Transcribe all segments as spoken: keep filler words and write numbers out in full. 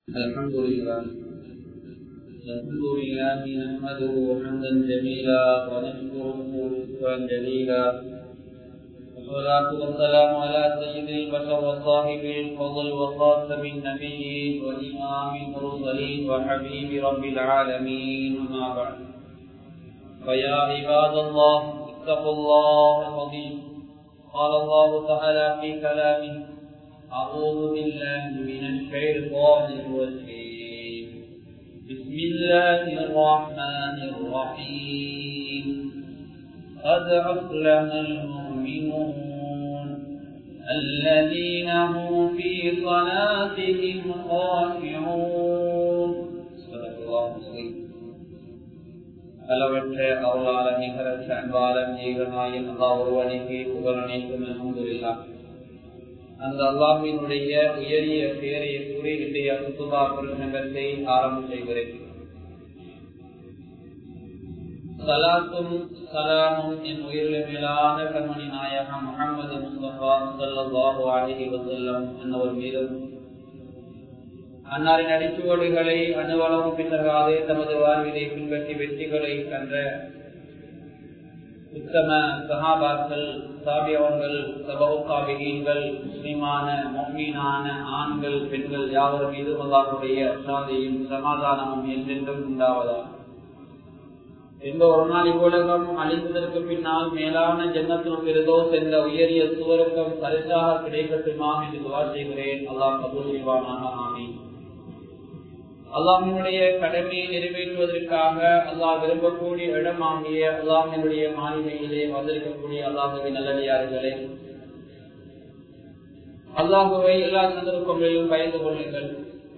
الحمد لله الحمد لله نحمده حمدا جميلا ونشكره شكرا جليلا والصلاة والسلام على سيد البشر وصاحب الفضل وخاتم النبيين وإمام المرسلين وحبيب رب العالمين أما بعد فيا عباد الله اتقوا الله العظيم قال الله تعالى في كلامه أعوذ بالله من الشيطان الرجيم بسم الله الرحمن الرحيم قد أفلح المؤمنون الذين هم في صلاتهم خاشعون صدق الله العظيم அளவற்ற அருளாளன் நிகரற்ற அன்பாளன் ஏகநாயன் அல்லாஹ் ஒருவனுக்கே புகழ் அனைத்தும் அல்ஹம்துலில்லாஹ். அந்த அல்லாஹ்வினுடைய உயரிய பெயரை கூறி இன்றைய குத்துபா பிரசங்கத்தை ஆரம்பம் செய்கிறேன். சலாத்தும் சலாமும் என் உயிரில் மேலான கண்மணி நாயகம் முஹம்மது முஸ்தபா ஸல்லல்லாஹு அலைஹி வஸல்லம் என்னவர் மீதும் அன்னாரின் அடிச்சுவடுகளை அணுவளவும் பின்னராதே தமது வாழ்விலை பின்பற்றி வெற்றிகளை கன்ற உத்தம சஹாபாக்கள், தாபியவர்கள், தபவுகாபிகீன்கள், முஸ்லிமான முஃமினான ஆண்கள் பெண்கள் யாவர் மீது அல்லாஹ்வுடைய சாந்தியும் சமாதானமும் என்றென்றும் உண்டாவதா. எந்த ஒரு நாள் இவ்வுலகம் அழிந்ததற்கு பின்னால் மேலான ஜன்னத்துல் ஃபிர்தௌஸ் என்ற உயரிய சுவர்க்கம் பரிசாக கிடைக்கட்டுமா என்று துஆ செய்கிறேன். அல்லாஹ் கபூல் செய்வானாக. ஆமீன். அல்லாஹ்வினுடைய கடமையை நிறைவேற்றுவதற்காக அல்லாஹ் விரும்பக்கூடிய இடமாகிய அல்லாஹ்வினுடைய மாளிகையிலே வந்திருக்கக்கூடிய அல்லாஹ்வின் நல்லடியார்களே, அல்லாஹ்வை எல்லா சந்தர்ப்பங்களிலும் பயந்து கொள்ளுங்கள்.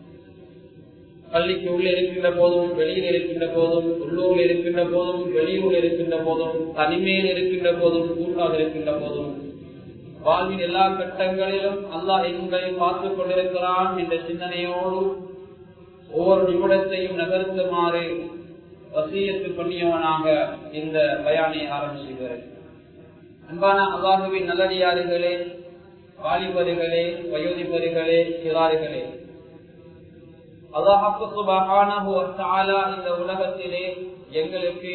பள்ளிக்கு உள்ளே இருக்கின்ற போதும், வெளியில் இருக்கின்ற போதும், உள்ளூரில் இருக்கின்ற போதும், வெளியூரில் இருக்கின்ற போதும், தனிமையில் இருக்கின்ற போதும், கூட்டாக இருக்கின்ற போதும், வாழ்வின் எல்லா கட்டங்களிலும் அல்லாஹ் எங்களை பார்த்துக் கொண்டிருக்கிறான் என்ற சிந்தனையோடு ஒவ்வொரு நிமிடத்தையும் நகர்த்துமாறு வசியத்து பண்ணியவனாக இந்த பயானை ஆரம்பிச்சுகிறேன். அன்பான அல்லாஹ்வின் நல்லடியார்களே, வாலிபர்களே, வயோதிபர்களே, சிறார்களே, அல்லாஹ் சுப்ஹானஹு வ தஆலா இந்த உலகத்திலே எங்களுக்கு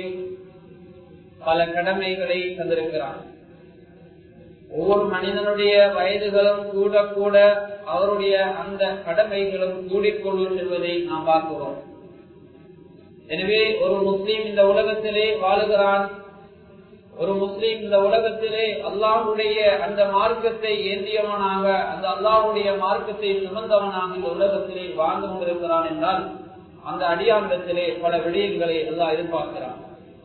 பல கடமைகளை தந்திருக்கிறார். ஒவ்வொரு மனிதனுடைய வயதுகளும் கூட கூட அவருடைய அந்த கடமைகளும் கூடிக்கொள்ளும் என்பதை நாம் பார்க்கிறோம். எனவே ஒரு முஸ்லீம் இந்த உலகத்திலே வாழுகிறான். ஒரு முஸ்லீம் இந்த உலகத்திலே அல்லாஹ்வுடைய அந்த மார்க்கத்தை ஏந்தியவனாக, அந்த அல்லாஹ்வுடைய மார்க்கத்தை சுமந்தவனாக இந்த உலகத்திலே வாழ்ந்து கொண்டிருக்கிறான் என்றால் அந்த அடியானிடத்திலே பல விடயங்களை அல்லாஹ் எதிர்பார்க்கிறான்.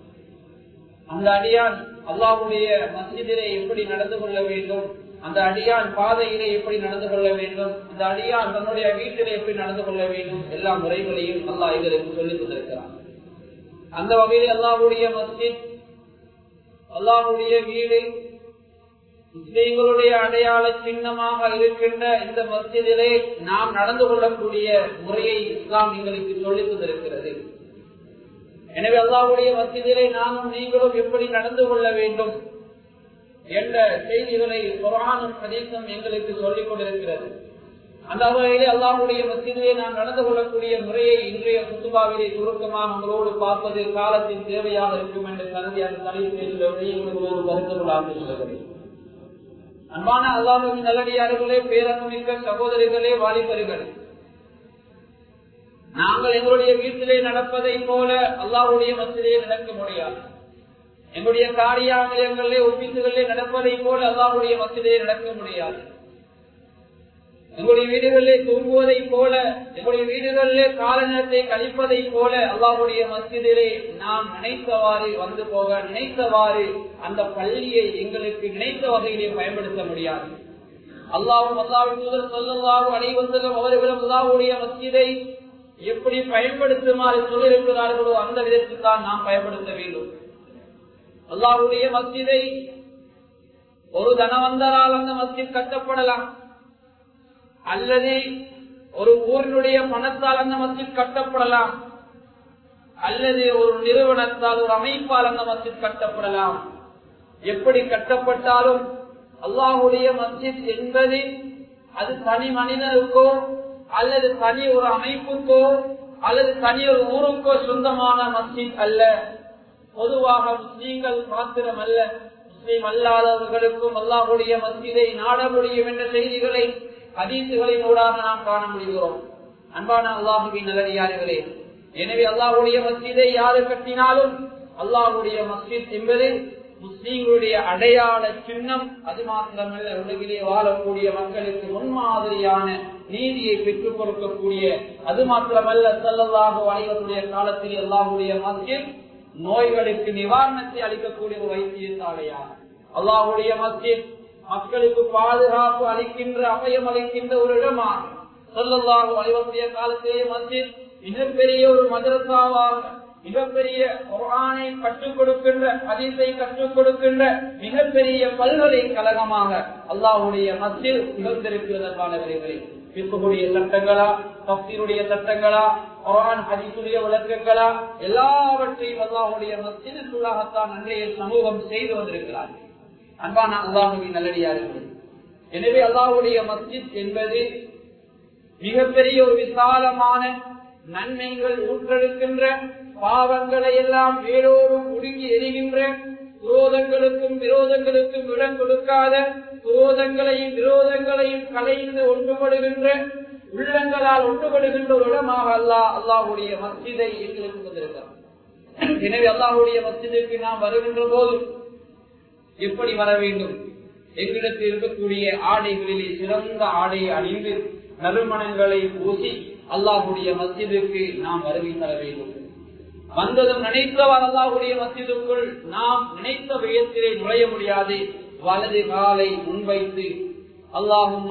அந்த அடியான் அல்லாஹ்வுடைய மஸ்ஜிதிலே எப்படி நடந்து கொள்ள வேண்டும், அந்த அடியான் பாதையிலே எப்படி நடந்து கொள்ள வேண்டும், அந்த அடியான் தன்னுடைய வீட்டிலே எப்படி நடந்து கொள்ள வேண்டும், எல்லா முறைகளையும் அல்லாஹ் எங்களுக்கு சொல்லிக் கொண்டிருக்கிறான். அந்த வகையில் அல்லாஹ்வுடைய மஸ்ஜித், அல்லாஹ்வுடைய வீடு, முஸ்லிம்களுடைய அடையாள சின்னமாக இருக்கின்ற இந்த மஸ்ஜிதிலே நாம் நடந்து கொள்ளக்கூடிய முறையை இஸ்லாம் எங்களுக்கு சொல்லிக் கொண்டிருக்கிறது. எனவே அல்லாஹ்வுடைய மஸ்ஜிதிலே நானும் நீங்களும் எப்படி நடந்து கொள்ள வேண்டும் என்ற செய்திகளை குர்ஆனும் ஹதீஸும் எங்களுக்கு சொல்லிக் கொண்டிருக்கிறது. அந்த வகையிலே அல்லாஹ்வுடைய மஸ்ஜிதிலே நாம் நடந்து கொள்ளக்கூடிய முறையை இன்றைய குத்துபாவிலே சுருக்கமாக உங்களோடு பார்ப்பது காலத்தின் தேவையாக இருக்கும் என்று கருதி அந்த தலைப்பில் உங்களோடு பகிர்ந்து கொள்ள ஆரம்பிக்கிறேன். அன்பான அல்லாஹ்வின் நல்லடியார்களே, பேரன்புமிக்க சகோதரிகளே, வாலிபர்களே, நாங்கள் எங்களுடைய வீட்டிலே நடப்பதை போல அல்லாஹ்வுடைய மஸ்ஜிதிலே நடக்க முடியாது. எங்களுடைய காரியாலயங்களிலே, ஒப்பீசுகளிலே நடப்பதை போல அல்லாஹ்வுடைய மஸ்ஜிதிலே நடக்க முடியாது. எங்களுடைய வீடுகளிலே தூங்குவதை போல, எங்களுடைய வீடுகளிலே கால நேரத்தை கழிப்பதை போல அல்லாஹ்வுடைய மஸ்ஜிதிலே நாம் நினைத்தவாறு வந்து போக, நினைத்தவாறு அந்த பள்ளியை எங்களுக்கு நினைத்த வகையிலே பயன்படுத்த முடியாது. அல்லாஹ்வும் அல்லாஹ்வின் தூதர் ஸல்லல்லாஹு அலைஹி வஸல்லம் அவர்களும் அல்லாஹ்வுடைய மஸ்ஜிதை எப்படி பயன்படுத்துமாறு சொல்லியிருக்கிறார்களோ அந்த விதத்தில் தான் நாம் பயன்படுத்த வேண்டும். அல்லாஹ்வுடைய மஸ்ஜிதை ஒரு தனவந்தரால் அந்த மஸ்ஜித் கட்டப்படலாம், அல்லது ஒரு ஊரினுடைய பணத்தால் அந்த மஸ்ஜித் கட்டப்படலாம், அல்லது ஒரு நிறுவனத்தால், ஒரு அமைப்பால் அந்த மஸ்ஜித் கட்டப்படலாம். எப்படி கட்டப்பட்டாலும் அல்லாஹ்வுடைய மஸ்ஜித் என்பது அது தனி மனிதனுக்கோ அல்லது தனி ஒரு அமைப்புக்கோ அல்லது தனி ஒரு ஊருக்கோ சொந்தமான மஸ்ஜித் அல்ல. பொதுவாக முஸ்லீம்கள் மாத்திரம் அல்ல, முஸ்லீம் அல்லாதவர்களுக்கும் அல்லாஹ்வுடைய மஸ்ஜிதை நாட முடியும் என்ற செய்திகளை ஹதீசுகளின் ஊடாக நாம் காண முடிகிறோம். அன்பான அல்லாஹுவின் நல்லடியார்களே, எனவே அல்லாஹ்வுடைய மஸ்ஜிதை யாரு கட்டினாலும் அல்லாஹ்வுடைய மஸ்ஜித் என்பது முஸ்லீம்களுடைய அடையாள சின்னம். அது மாத்திரமல்ல, உலகிலே வாழக்கூடிய மக்களுக்கு முன்மாதிரியான நீதியை பெற்றுக் கொடுக்கக்கூடிய, அது மாத்திரமல்ல ஸல்லல்லாஹு அலைஹி வஸல்லம் காலத்தில் அல்லாஹ்வுடைய மஸ்ஜித் நோய்களுக்கு நிவாரணத்தை அளிக்கக்கூடிய ஒரு வைத்தியசாலையாக, அல்லாஹ்வுடைய மஸ்ஜித் மக்களுக்கு பாதுகாப்பு அளிக்கின்ற அபயம் அளிக்கின்ற ஒரு இடமாக, ஸல்லல்லாஹு அலைஹி வஸல்லம் காலத்திலே மஸ்ஜித் மிகப்பெரிய ஒரு மதரசாவாக, மிகப்பெரிய குர்ஆனை கற்றுக் கொடுக்கின்ற, ஹதீஸை கற்றுக் கொடுக்கின்ற மிகப்பெரிய பல்கலைக்கழகமாக அல்லாஹ்வுடைய மஸ்ஜித் திகழ்ந்திருக்கிறதற்கானவர்களே. பிக்குடைய சட்டங்களா, தஃசீருடைய சட்டங்களா, குர்ஆன் ஹதீஸுடைய விளக்கங்களா, எல்லாவற்றையும் அல்லாஹ்வுடைய மஸ்ஜிதுக்குள்ளாகத்தான் அன்றைய சமூகம் செய்து வந்திருக்கிறார். அன்பான அல்லாஹ்வின் நல்லடியார்களே, எனவே அல்லாஹ்வுடைய மஸ்ஜித் என்பது மிகப்பெரிய ஒரு விசாலமான நன்மைகள் ஊற்றெடுக்கின்ற, பாவங்களை எல்லாம் வேரோடு முடுங்கி எரிகின்ற, குரோதங்களுக்கும் விரோதங்களுக்கும் இடம் கொடுக்காத, குரோதங்களையும் விரோதங்களையும் கலைந்து ஒன்றுபடுகின்ற, உள்ளங்களால் ஒன்றுபடுகின்ற ஒரு இடமாக அல்லாஹ் அல்லாஹ்வுடைய மஸ்ஜிதை எங்களுக்கு வந்திருக்கிறார். எனவே அல்லாஹ்வுடைய மஸ்ஜிதுக்கு நாம் வருகின்ற போது எப்படி வர வேண்டும்? எங்களிடத்தில் இருக்கக்கூடிய ஆடைகளிலே சிறந்த ஆடையை அணிந்து நறுமணங்களை பூசி அல்லாஹ்வுடைய மஸ்ஜிதுக்கு நாம் வருகை தர வேண்டும். வந்ததும் நினைத்தவர் அல்லாஹ்வுடைய மஸ்ஜிதுக்குள் நாம் நினைத்த விதத்திலே நுழைய முடியாது. வலது காலை முன்வைத்து அல்லாஹும்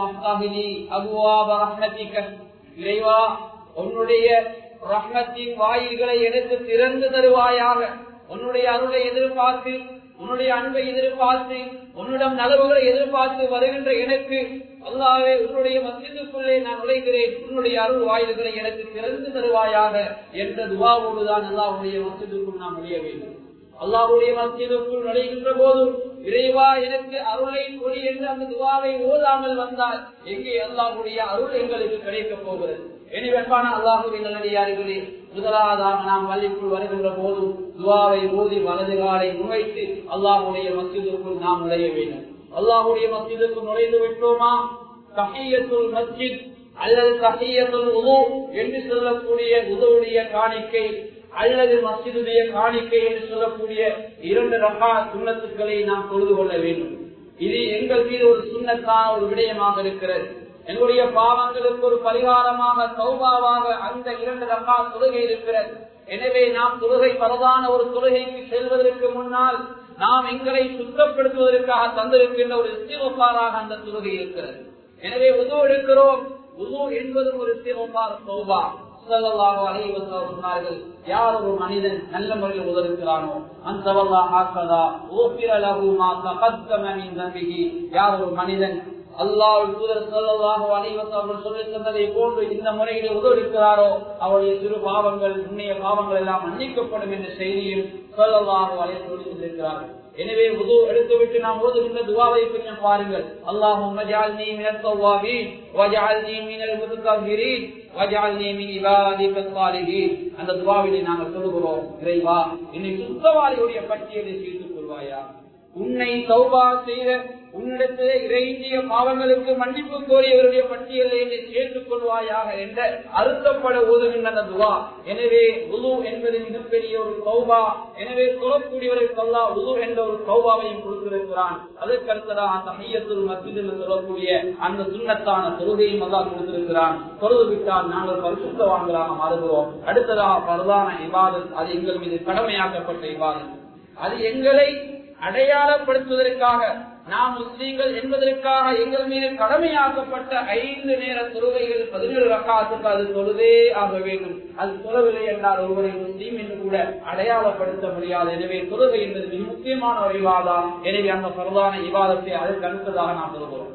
இறைவா, உன்னுடைய ரஹ்மத்தின் வாயில்களை எனக்கு திறந்து தருவாயாக. உன்னுடைய அருளை எதிர்பார்த்து, உன்னுடைய அன்பை எதிர்பார்த்து, உன்னிடம் நலவுகளை எதிர்பார்த்து வருகின்ற எனக்கு அல்லாஹ்வே, உன்னுடைய மஸ்ஜிதுக்குள்ளே நான் நுழைகிறேன், உன்னுடைய அருள் வாயில்களை எனக்கு திறந்து தருவாயாக என்ற துஆவோடுதான் அல்லாஹ்வுடைய மஸ்ஜிதுக்குள் நாம் நுழைய வேண்டும். அல்லாஹ்வுடைய மஸ்ஜிதுக்குள் நுழைகின்ற போதும் இறைவா எனக்கு அருளை கொடு என்று அந்த துஆவை ஓதாமல் வந்தால் எங்கே அல்லாஹ்வுடைய அருள் எங்களுக்கு கிடைக்கப் போகிறது? எனவே அன்பான அல்லாஹ்வின் நல்லடியார்களே, முதலாவதாக நாம் பள்ளிக்குள் வருகின்ற போதும் துஆவை ஓதி வலது காலை முன்வைத்து அல்லாஹ்வுடைய மஸ்ஜிதுக்குள் நாம் நுழைய வேண்டும். அல்லாஹ்வுடைய மஸ்ஜிதுக்கு நுழைந்து விட்டோமா, தஹிய்யத்துல் மஸ்ஜித் அல்லது தஹிய்யத்துல் வுது என்று சொல்லக்கூடிய வுதுவுடைய காணிக்கை அல்லது மஸ்ஜிதுடைய காணிக்கை என்று சொல்லக்கூடிய இரண்டு ரக்காத் சுன்னத்துக்களை நாம் தொழுது கொள்ள வேண்டும். இது எங்கள் மீது ஒரு சுன்னத்தான ஒரு விடயமாக இருக்கிறது. எங்களுடைய பாவங்களுக்கு ஒரு பரிகாரமாக, தௌபாவாக அந்த இரண்டு ரக்காத் தொழுகை இருக்கிறது. எனவே நாம் தொழுகை பரதான ஒரு தொழுகைக்கு செல்வதற்கு முன்னால் நாம் எங்களை சுத்தப்படுத்துவதற்காக தந்திருக்கின்ற ஒரு இஸ்திக்ஃபாராக அந்த தொழுகை இருக்கிறது. எனவே வுது எடுக்கிறோம், வுது என்பது ஒரு இஸ்திக்ஃபார், தௌபா. ஸல்லல்லாஹு அலைஹி வஸல்லம் சொன்னார்கள், யார் ஒரு மனிதன் நல்ல முறையில் உதவுகிறானோ அந்த வல்லாஹ் ஹக்கதா ஊஃபிர லஹு மா தகத்தம மின் தம்பிஹி, யார் ஒரு மனிதன் அல்லாஹ்வுடைய தூதர் ஸல்லல்லாஹு அலைஹி வஸல்லம் சொல்லி தந்ததை போன்று இந்த முறையில் உதவுகிறாரோ அவருடைய சிறு பாவங்கள், முன்னைய பாவங்கள் எல்லாம் மன்னிக்கப்படும் என்ற செய்தியில் ஸல்லல்லாஹு அலைஹி வஸல்லம் சொல்லியிருக்கிறார்கள். எனவே வுது எடுத்துவிட்டு நாம் ஓதுகின்ற துஆவை கொஞ்சம் பாருங்கள். அல்லாஹும்ம ஜஅல்னி மினத் தவ்வாபீன் வஜஅல்னி மினல் முத்தஹிரீன் வஜஅல்னி மின் இபாதிகஸ் ஸாலிஹீன். அந்த துஆவிலே நாங்கள் சொல்கிறோம், இறைவா என்னை சுத்தவாளிகளுடைய பட்டியலில் சேர்த்துக் கொள்வாயா, உன்னை தௌபா செய்த உன்னிடத்திலே இறைஞ்சிய பாவங்களுக்கு மன்னிப்பு கோரியவருடைய பட்டியலை என்னை சேர்த்துக் கொள்வாயாக என்ற அர்த்தப்பட ஓதுகின்ற அந்த துஆ. எனவே வுது என்பது மிகப்பெரிய ஒரு தௌபா. எனவே தொழக்கூடியவருக்கு அல்லாஹ் வுது என்ற ஒரு தௌபாவையும் கொடுத்திருக்கிறான். அதற்கு அடுத்ததாக தஹிய்யத்துல் மஸ்ஜித் என்று சொல்லக்கூடிய அந்த சுன்னத்தான தொழுகையும் அல்லாஹ் கொடுத்திருக்கிறான். தொழுது விட்டால் நாங்கள் பரிசுத்தவான்களாக மாறுகிறோம். அடுத்ததாக பரதான இபாதத், அது எங்கள் மீது கடமையாக்கப்பட்ட இபாதத். அது எங்களை அடையாளப்படுத்துவதற்காக, நாம் முஸ்லீம்கள் என்பதற்காக எங்கள் மீது கடமையாக்கப்பட்ட ஐந்து நேர தொழுகைகள் பதினேழு ரக்காத்துக்கு அது தொழுதே ஆக வேண்டும். அது தொழவில்லை என்றால் ஒருவரை முஸ்லீம் என்று கூட அடையாளப்படுத்த முடியாது. எனவே தொழுகை என்பது மிக முக்கியமான ஒரு இபாதத். எனவே அந்த பரதான இபாதத்தை அதற்கு அடுத்ததாக நாம் தொழுகிறோம்.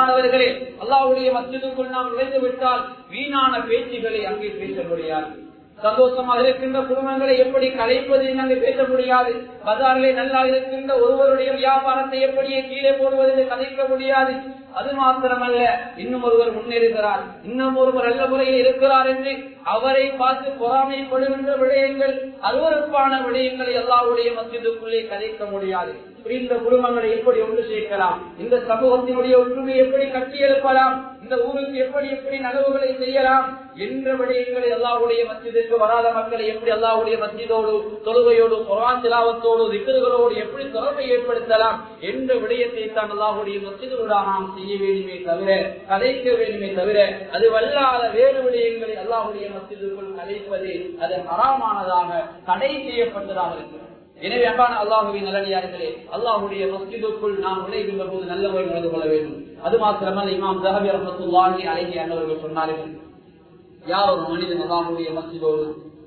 அல்லாஹ்வுடைய மஸ்ஜிதுக்குள் நாம் நுழைந்து விட்டால் வீணான பேச்சுகளை அங்கே பேச முடியாது. சந்தோஷமாக இருக்கின்ற குடும்பங்களை எப்படி கலைப்பது நாங்கள் பேச முடியாது. பஜாரிலே நல்லா இருக்கின்ற ஒருவருடைய வியாபாரத்தை எப்படியே கீழே போடுவதை கதைக்க முடியாது. அது மாத்திரமல்ல, இன்னும் ஒருவர் முன்னேறுகிறார், இன்னும் ஒருவர் நல்ல முறையில் இருக்கிறார் என்று அவரை பார்த்து பொறாமைப்படுகின்ற விடயங்கள், அருவருப்பான விடயங்களை அல்லாஹ்வுடைய மஸ்ஜிதுக்குள்ளே கதைக்க முடியாது. இந்த குடும்பங்களை எப்படி ஒன்று சேர்க்கலாம், இந்த சமூகத்தினுடைய ஒற்றுமை எப்படி கட்டியெழுப்பலாம், இந்த ஊருக்கு எப்படி எப்படி நகவுகளை செய்யலாம் என்ற விடயங்களை அல்லாஹ்வுடைய மஸ்ஜிதுக்கு வராத மக்களை எப்படி அல்லாஹ்வுடைய மஸ்ஜிதோடு தொழுகையோடு குர்ஆன் திலாவத்தோடு திக்ருகளோடு எப்படி தொடர்பை ஏற்படுத்தலாம் என்ற விடயத்தை தான் அல்லாஹ்வுடைய மஸ்ஜிதோடு நாம் செய்ய வேண்டுமே தவிர கதைக்க வேண்டுமே தவிர அது வல்லாத வேறு விடயங்களை அல்லாஹ்வுடைய மஸ்ஜிதுக்குள் கதைப்பது அது ஹராமானதாக தடை செய்யப்பட்டதாக இருக்கிறது. எனவே அன்பான அல்லாஹுவின் நல்லடியார்களே, அல்லாஹ்வுடைய மஸ்ஜிதுக்குள் நாம் நுழைகின்ற போது நல்ல முறையில் நடந்து கொள்ள வேண்டும். அது மாத்திரமல்ல, இமாம் ஸஹபி ரஹ்மத்துல்லாஹி அலைஹி அன்னவர்கள் சொன்னார்கள், யார் ஒரு மனிதன் அல்லாஹ்வுடைய மஸ்ஜிதோடு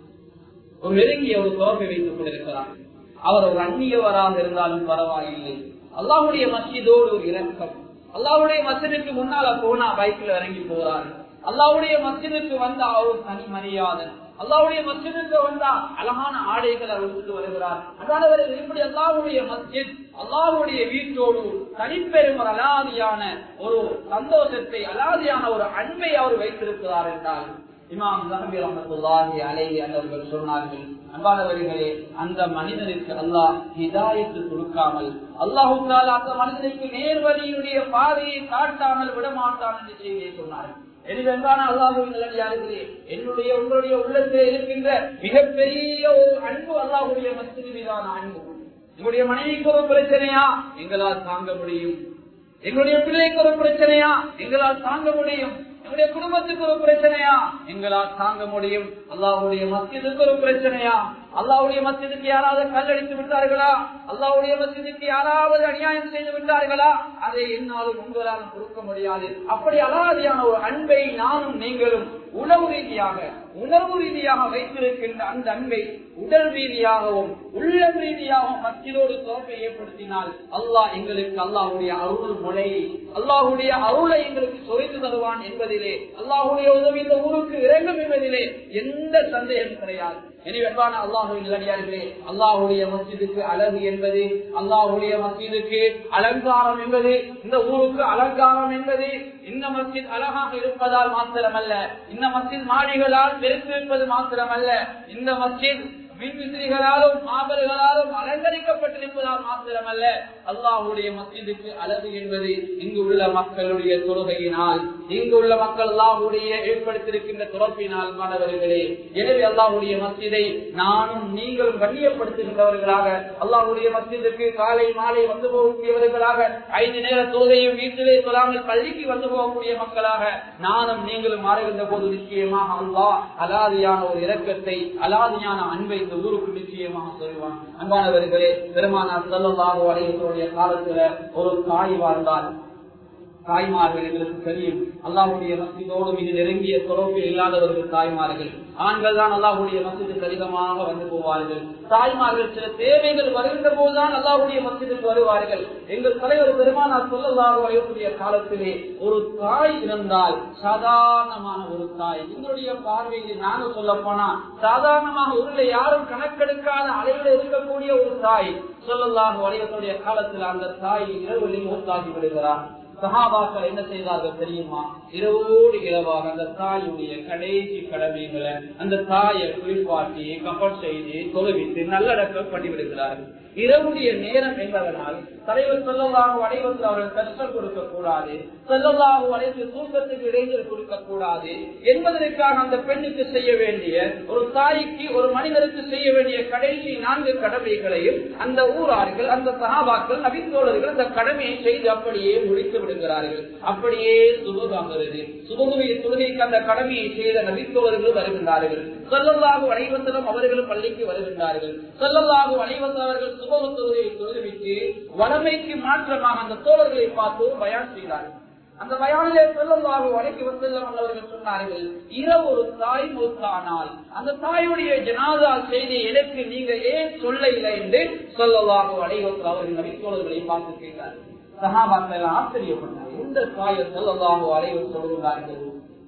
ஒரு நெருங்கிய ஒரு தொடர்பை வைத்துக் கொண்டிருக்கிறார், அவர் ஒரு அந்நியவராக இருந்தாலும் பரவாயில்லை, அல்லாஹ்வுடைய மஸ்ஜிதோடு ஒரு இரக்கம், அல்லாஹ்வுடைய மஸ்ஜிதுக்கு முன்னால போனா பைக்ல இறங்கி போறாரு, அல்லாஹ்வுடைய மஸ்ஜிதுக்கு வந்தா அவர் தனி மரியாதை, அல்லாஹ்வுடைய மஸ்ஜிதுக்கு வந்தா அழகான ஆடைகளை எடுத்து வருகிறார். அதாவது இப்படி அல்லாஹ்வுடைய மஸ்ஜித் அல்லாஹ்வுடைய வீட்டோடு தனிப்பெரும் ஒரு அலாதியான ஒரு சந்தோஷத்தை அலாதியான ஒரு அன்பை அவர் வைத்திருக்கிறார் என்றால் இமாம் ஸஹபி ரஹ்மத்துல்லாஹி அலைஹி அவர்கள் சொன்னார்கள், அன்பானவர்களே, அந்த மனிதனுக்கு அல்லாஹ் ஹிதாயத்து கொடுக்காமல் அல்லாஹ் தஆலா அந்த மனிதனுக்கு நேர்வழியுடைய பாதையை காட்டாமல் விடமாட்டான் என்று செய்தியை சொன்னார்கள். எனிவென்றான அல்லாஹ்வின் நல்லடியார்களே, என்னுடைய உங்களுடைய உள்ளத்தில் இருக்கின்ற மிகப்பெரிய ஒரு அன்பு அல்லாஹ்வுடைய மஸ்ஜித் மீதான அன்பு. எங்களுடைய மனைவிக்கு ஒரு பிரச்சனையா எங்களால் தாங்க முடியும், எங்களுடைய பிள்ளைக்கு ஒரு பிரச்சனையா எங்களால் தாங்க முடியும், எங்களுடைய குடும்பத்துக்கு ஒரு பிரச்சனையா எங்களால் தாங்க முடியும். அல்லாஹ்வுடைய மஸ்ஜிதுக்கு ஒரு பிரச்சனையா, அல்லாஹ்வுடைய மஸ்ஜிதுக்கு யாராவது கல்லடித்து விட்டார்களா, அல்லாஹ்வுடைய மஸ்ஜிதுக்கு யாராவது அநியாயம் செய்து விட்டார்களா, அதை என்னாலும் உங்களாலும் கொடுக்க முடியாது. அப்படி அலாதியான ஒரு அன்பை நானும் நீங்களும் உணவு ரீதியாக உணர்வு ரீதியாக வைத்திருக்கின்ற அந்த அன்பை உடல் ரீதியாகவும் உள்ளம் ரீதியாகவும் மஸ்ஜிதோடு தொடர்பை ஏற்படுத்தினால் அல்லாஹ் எங்களுக்கு அல்லாஹ்வுடைய அருள் மொழியை அல்லாஹ்வுடைய அருளை எங்களுக்கு சொரிந்து தருவான் என்பதிலே, அல்லாஹ்வுடைய உதவி இந்த ஊருக்கு இறங்கும் என்பதிலே எந்த சந்தேகம் கிடையாது. எனவே அல்லாஹ்வின் நல்லடியார்களே, அல்லாஹ்வுடைய மஸ்ஜிதுக்கு அழகு என்பது, அல்லாஹ்வுடைய மஸ்ஜிதுக்கு அலங்காரம் என்பது, இந்த ஊருக்கு அலங்காரம் என்பது இந்த மஸ்ஜித் அழகாக இருப்பதால் மாத்திரமல்ல, இந்த மஸ்ஜித் மாடிகளால் பெருத்திருப்பது மாத்திரமல்ல, இந்த மஸ்ஜித் மின்விசிறிகளாலும் மாபர்களாலும் அலங்கரிக்கப்பட்டிருப்பதால் மாத்திரமல்ல, அல்லாஹ்வுடைய மஸ்ஜிதுக்கு அழகு என்பது இங்கு உள்ள மக்களுடைய தொழுகையினால், இங்கு உள்ள மக்கள் அல்லாஹ்வுடைய ஏற்படுத்தியிருக்கின்ற தொடர்பினால் மாணவர்களே. எனவே அல்லாஹ்வுடைய மஸ்ஜிதை நானும் நீங்களும் கண்ணியப்படுத்துகின்றவர்களாக, அல்லாஹ்வுடைய மஸ்ஜிதுக்கு காலை மாலை வந்து போகக்கூடியவர்களாக, ஐந்து நேர தொழுகையும் வீட்டிலே சொல்லாமல் பள்ளிக்கு வந்து போகக்கூடிய மக்களாக நானும் நீங்களும் மாறுகின்ற போது நிச்சயமாக அல்லாஹ் அலாதியான ஒரு இரக்கத்தை அலாதியான அன்பை இந்த ஊருக்கு நிச்சயமாக சொல்வான். அன்பானவர்களே, பெருமானார் ஸல்லல்லாஹு அலைஹி வஸல்லம் காலத்துல ஒரு தாய் வாழ்ந்தார். தாய்மார்கள் எங்களுக்கு தெரியும், அல்லாஹ்வுடைய மஸ்ஜிதோடு மிக நெருங்கிய தொடர்பில் இல்லாதவர்கள் தாய்மார்கள். ஆண்கள் தான் அல்லாஹ்வுடைய மஸ்ஜிதுக்கு அதிகமாக வந்து போவார்கள். தாய்மார்கள் சில தேவைகள் வருகின்ற போதுதான் அல்லாஹ்வுடைய மஸ்ஜிதுக்கு வருவார்கள். எங்கள் தலைவர் பெருமானார் ஸல்லல்லாஹு அலைஹி வஸல்லம் காலத்திலே ஒரு தாய் இருந்தால், சாதாரணமான ஒரு தாய், எங்களுடைய பார்வையில் நாங்கள் சொல்ல போனா சாதாரணமாக ஊரில் யாரும் கணக்கெடுக்காத அளவில் இருக்கக்கூடிய ஒரு தாய் ஸல்லல்லாஹு அலைஹி வஸல்லம் காலத்தில் அந்த தாய் இரவில் மூத்தாகி விடுகிறார். சஹாபாக்கள் என்ன செய்தார்கள் தெரியுமா? இரவோடு இரவாக அந்த தாயுடைய கடைசி கடமைகளை அந்த தாயை குளிப்பாட்டி கப்பல் செய்து தொழுவித்து நல்லடக்கம் பண்ணிவிடுகிறார்கள். இரவுடைய நேரம் என்பதனால் தலைவர் ஸல்லல்லாஹு அலைஹி வஸல்லம் அவர்கள் கஷ்டம் கொடுக்க கூடாது, ஸல்லல்லாஹு அலைஹி வஸல்லம் தூக்கத்துக்கு இடைஞ்சல் கொடுக்க கூடாது என்பதற்காக அந்த பெண்ணுக்கு செய்ய வேண்டிய, ஒரு தாய்க்கு ஒரு மனிதருக்கு செய்ய வேண்டிய கடைசி நான்கு கடமைகளையும் அந்த ஊரார்கள் அந்த சஹாபாக்கள் நபித்தோழர்கள் அந்த கடமையை செய்து அப்படியே முடித்து விடுகிறார்கள். அப்படியே சுபகாகிறது சுபகுடைய தொழுகைக்கு அந்த கடமையை செய்த நபித்தோழர்கள் வருகின்றார்கள். ஸல்லல்லாஹு அலைஹி வஸல்லம் அவர்களும் பள்ளிக்கு வருகின்றார்கள். ஸல்லல்லாஹு அலைஹி வஸல்லம் அவர்கள் சுபஹ் தொழுகையை தொழுவிட்டு வளமைக்கு மாற்றமாக அந்த தோழர்களை பார்த்து பயான் செய்தார்கள். அந்த பயானிலே ஸல்லல்லாஹு அலைஹி வஸல்லம் அவர்கள் சொன்னார்கள், இரவு ஒரு தாய் மூத்தானால் அந்த தாயுடைய ஜனாஸா செய்தி எனக்கு நீங்க ஏன் சொல்ல இல்லை என்று ஸல்லல்லாஹு அலைஹி வஸல்லம் அவர்கள் நபித்தோழர்களை பார்த்து கேட்டார்கள். சஹாபாக்கள் ஆச்சரியப்பட்டார்கள், இந்த தாயை ஸல்லல்லாஹு அலைஹி வஸல்லம் சொல்கிறார்கள்,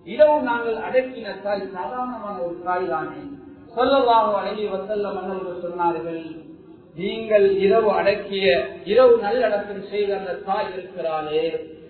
இரவு நாங்கள் அடக்கின தாய் சாதாரணமான ஒரு தாய் தானே. ஸல்லல்லாஹு அலைஹி வஸல்லம் அவர்கள் சொன்னார்கள், நீங்கள் இரவு அடக்கிய இரவு நல்லடக்கம் செய்த அந்த தாய் இருக்கிறாளே,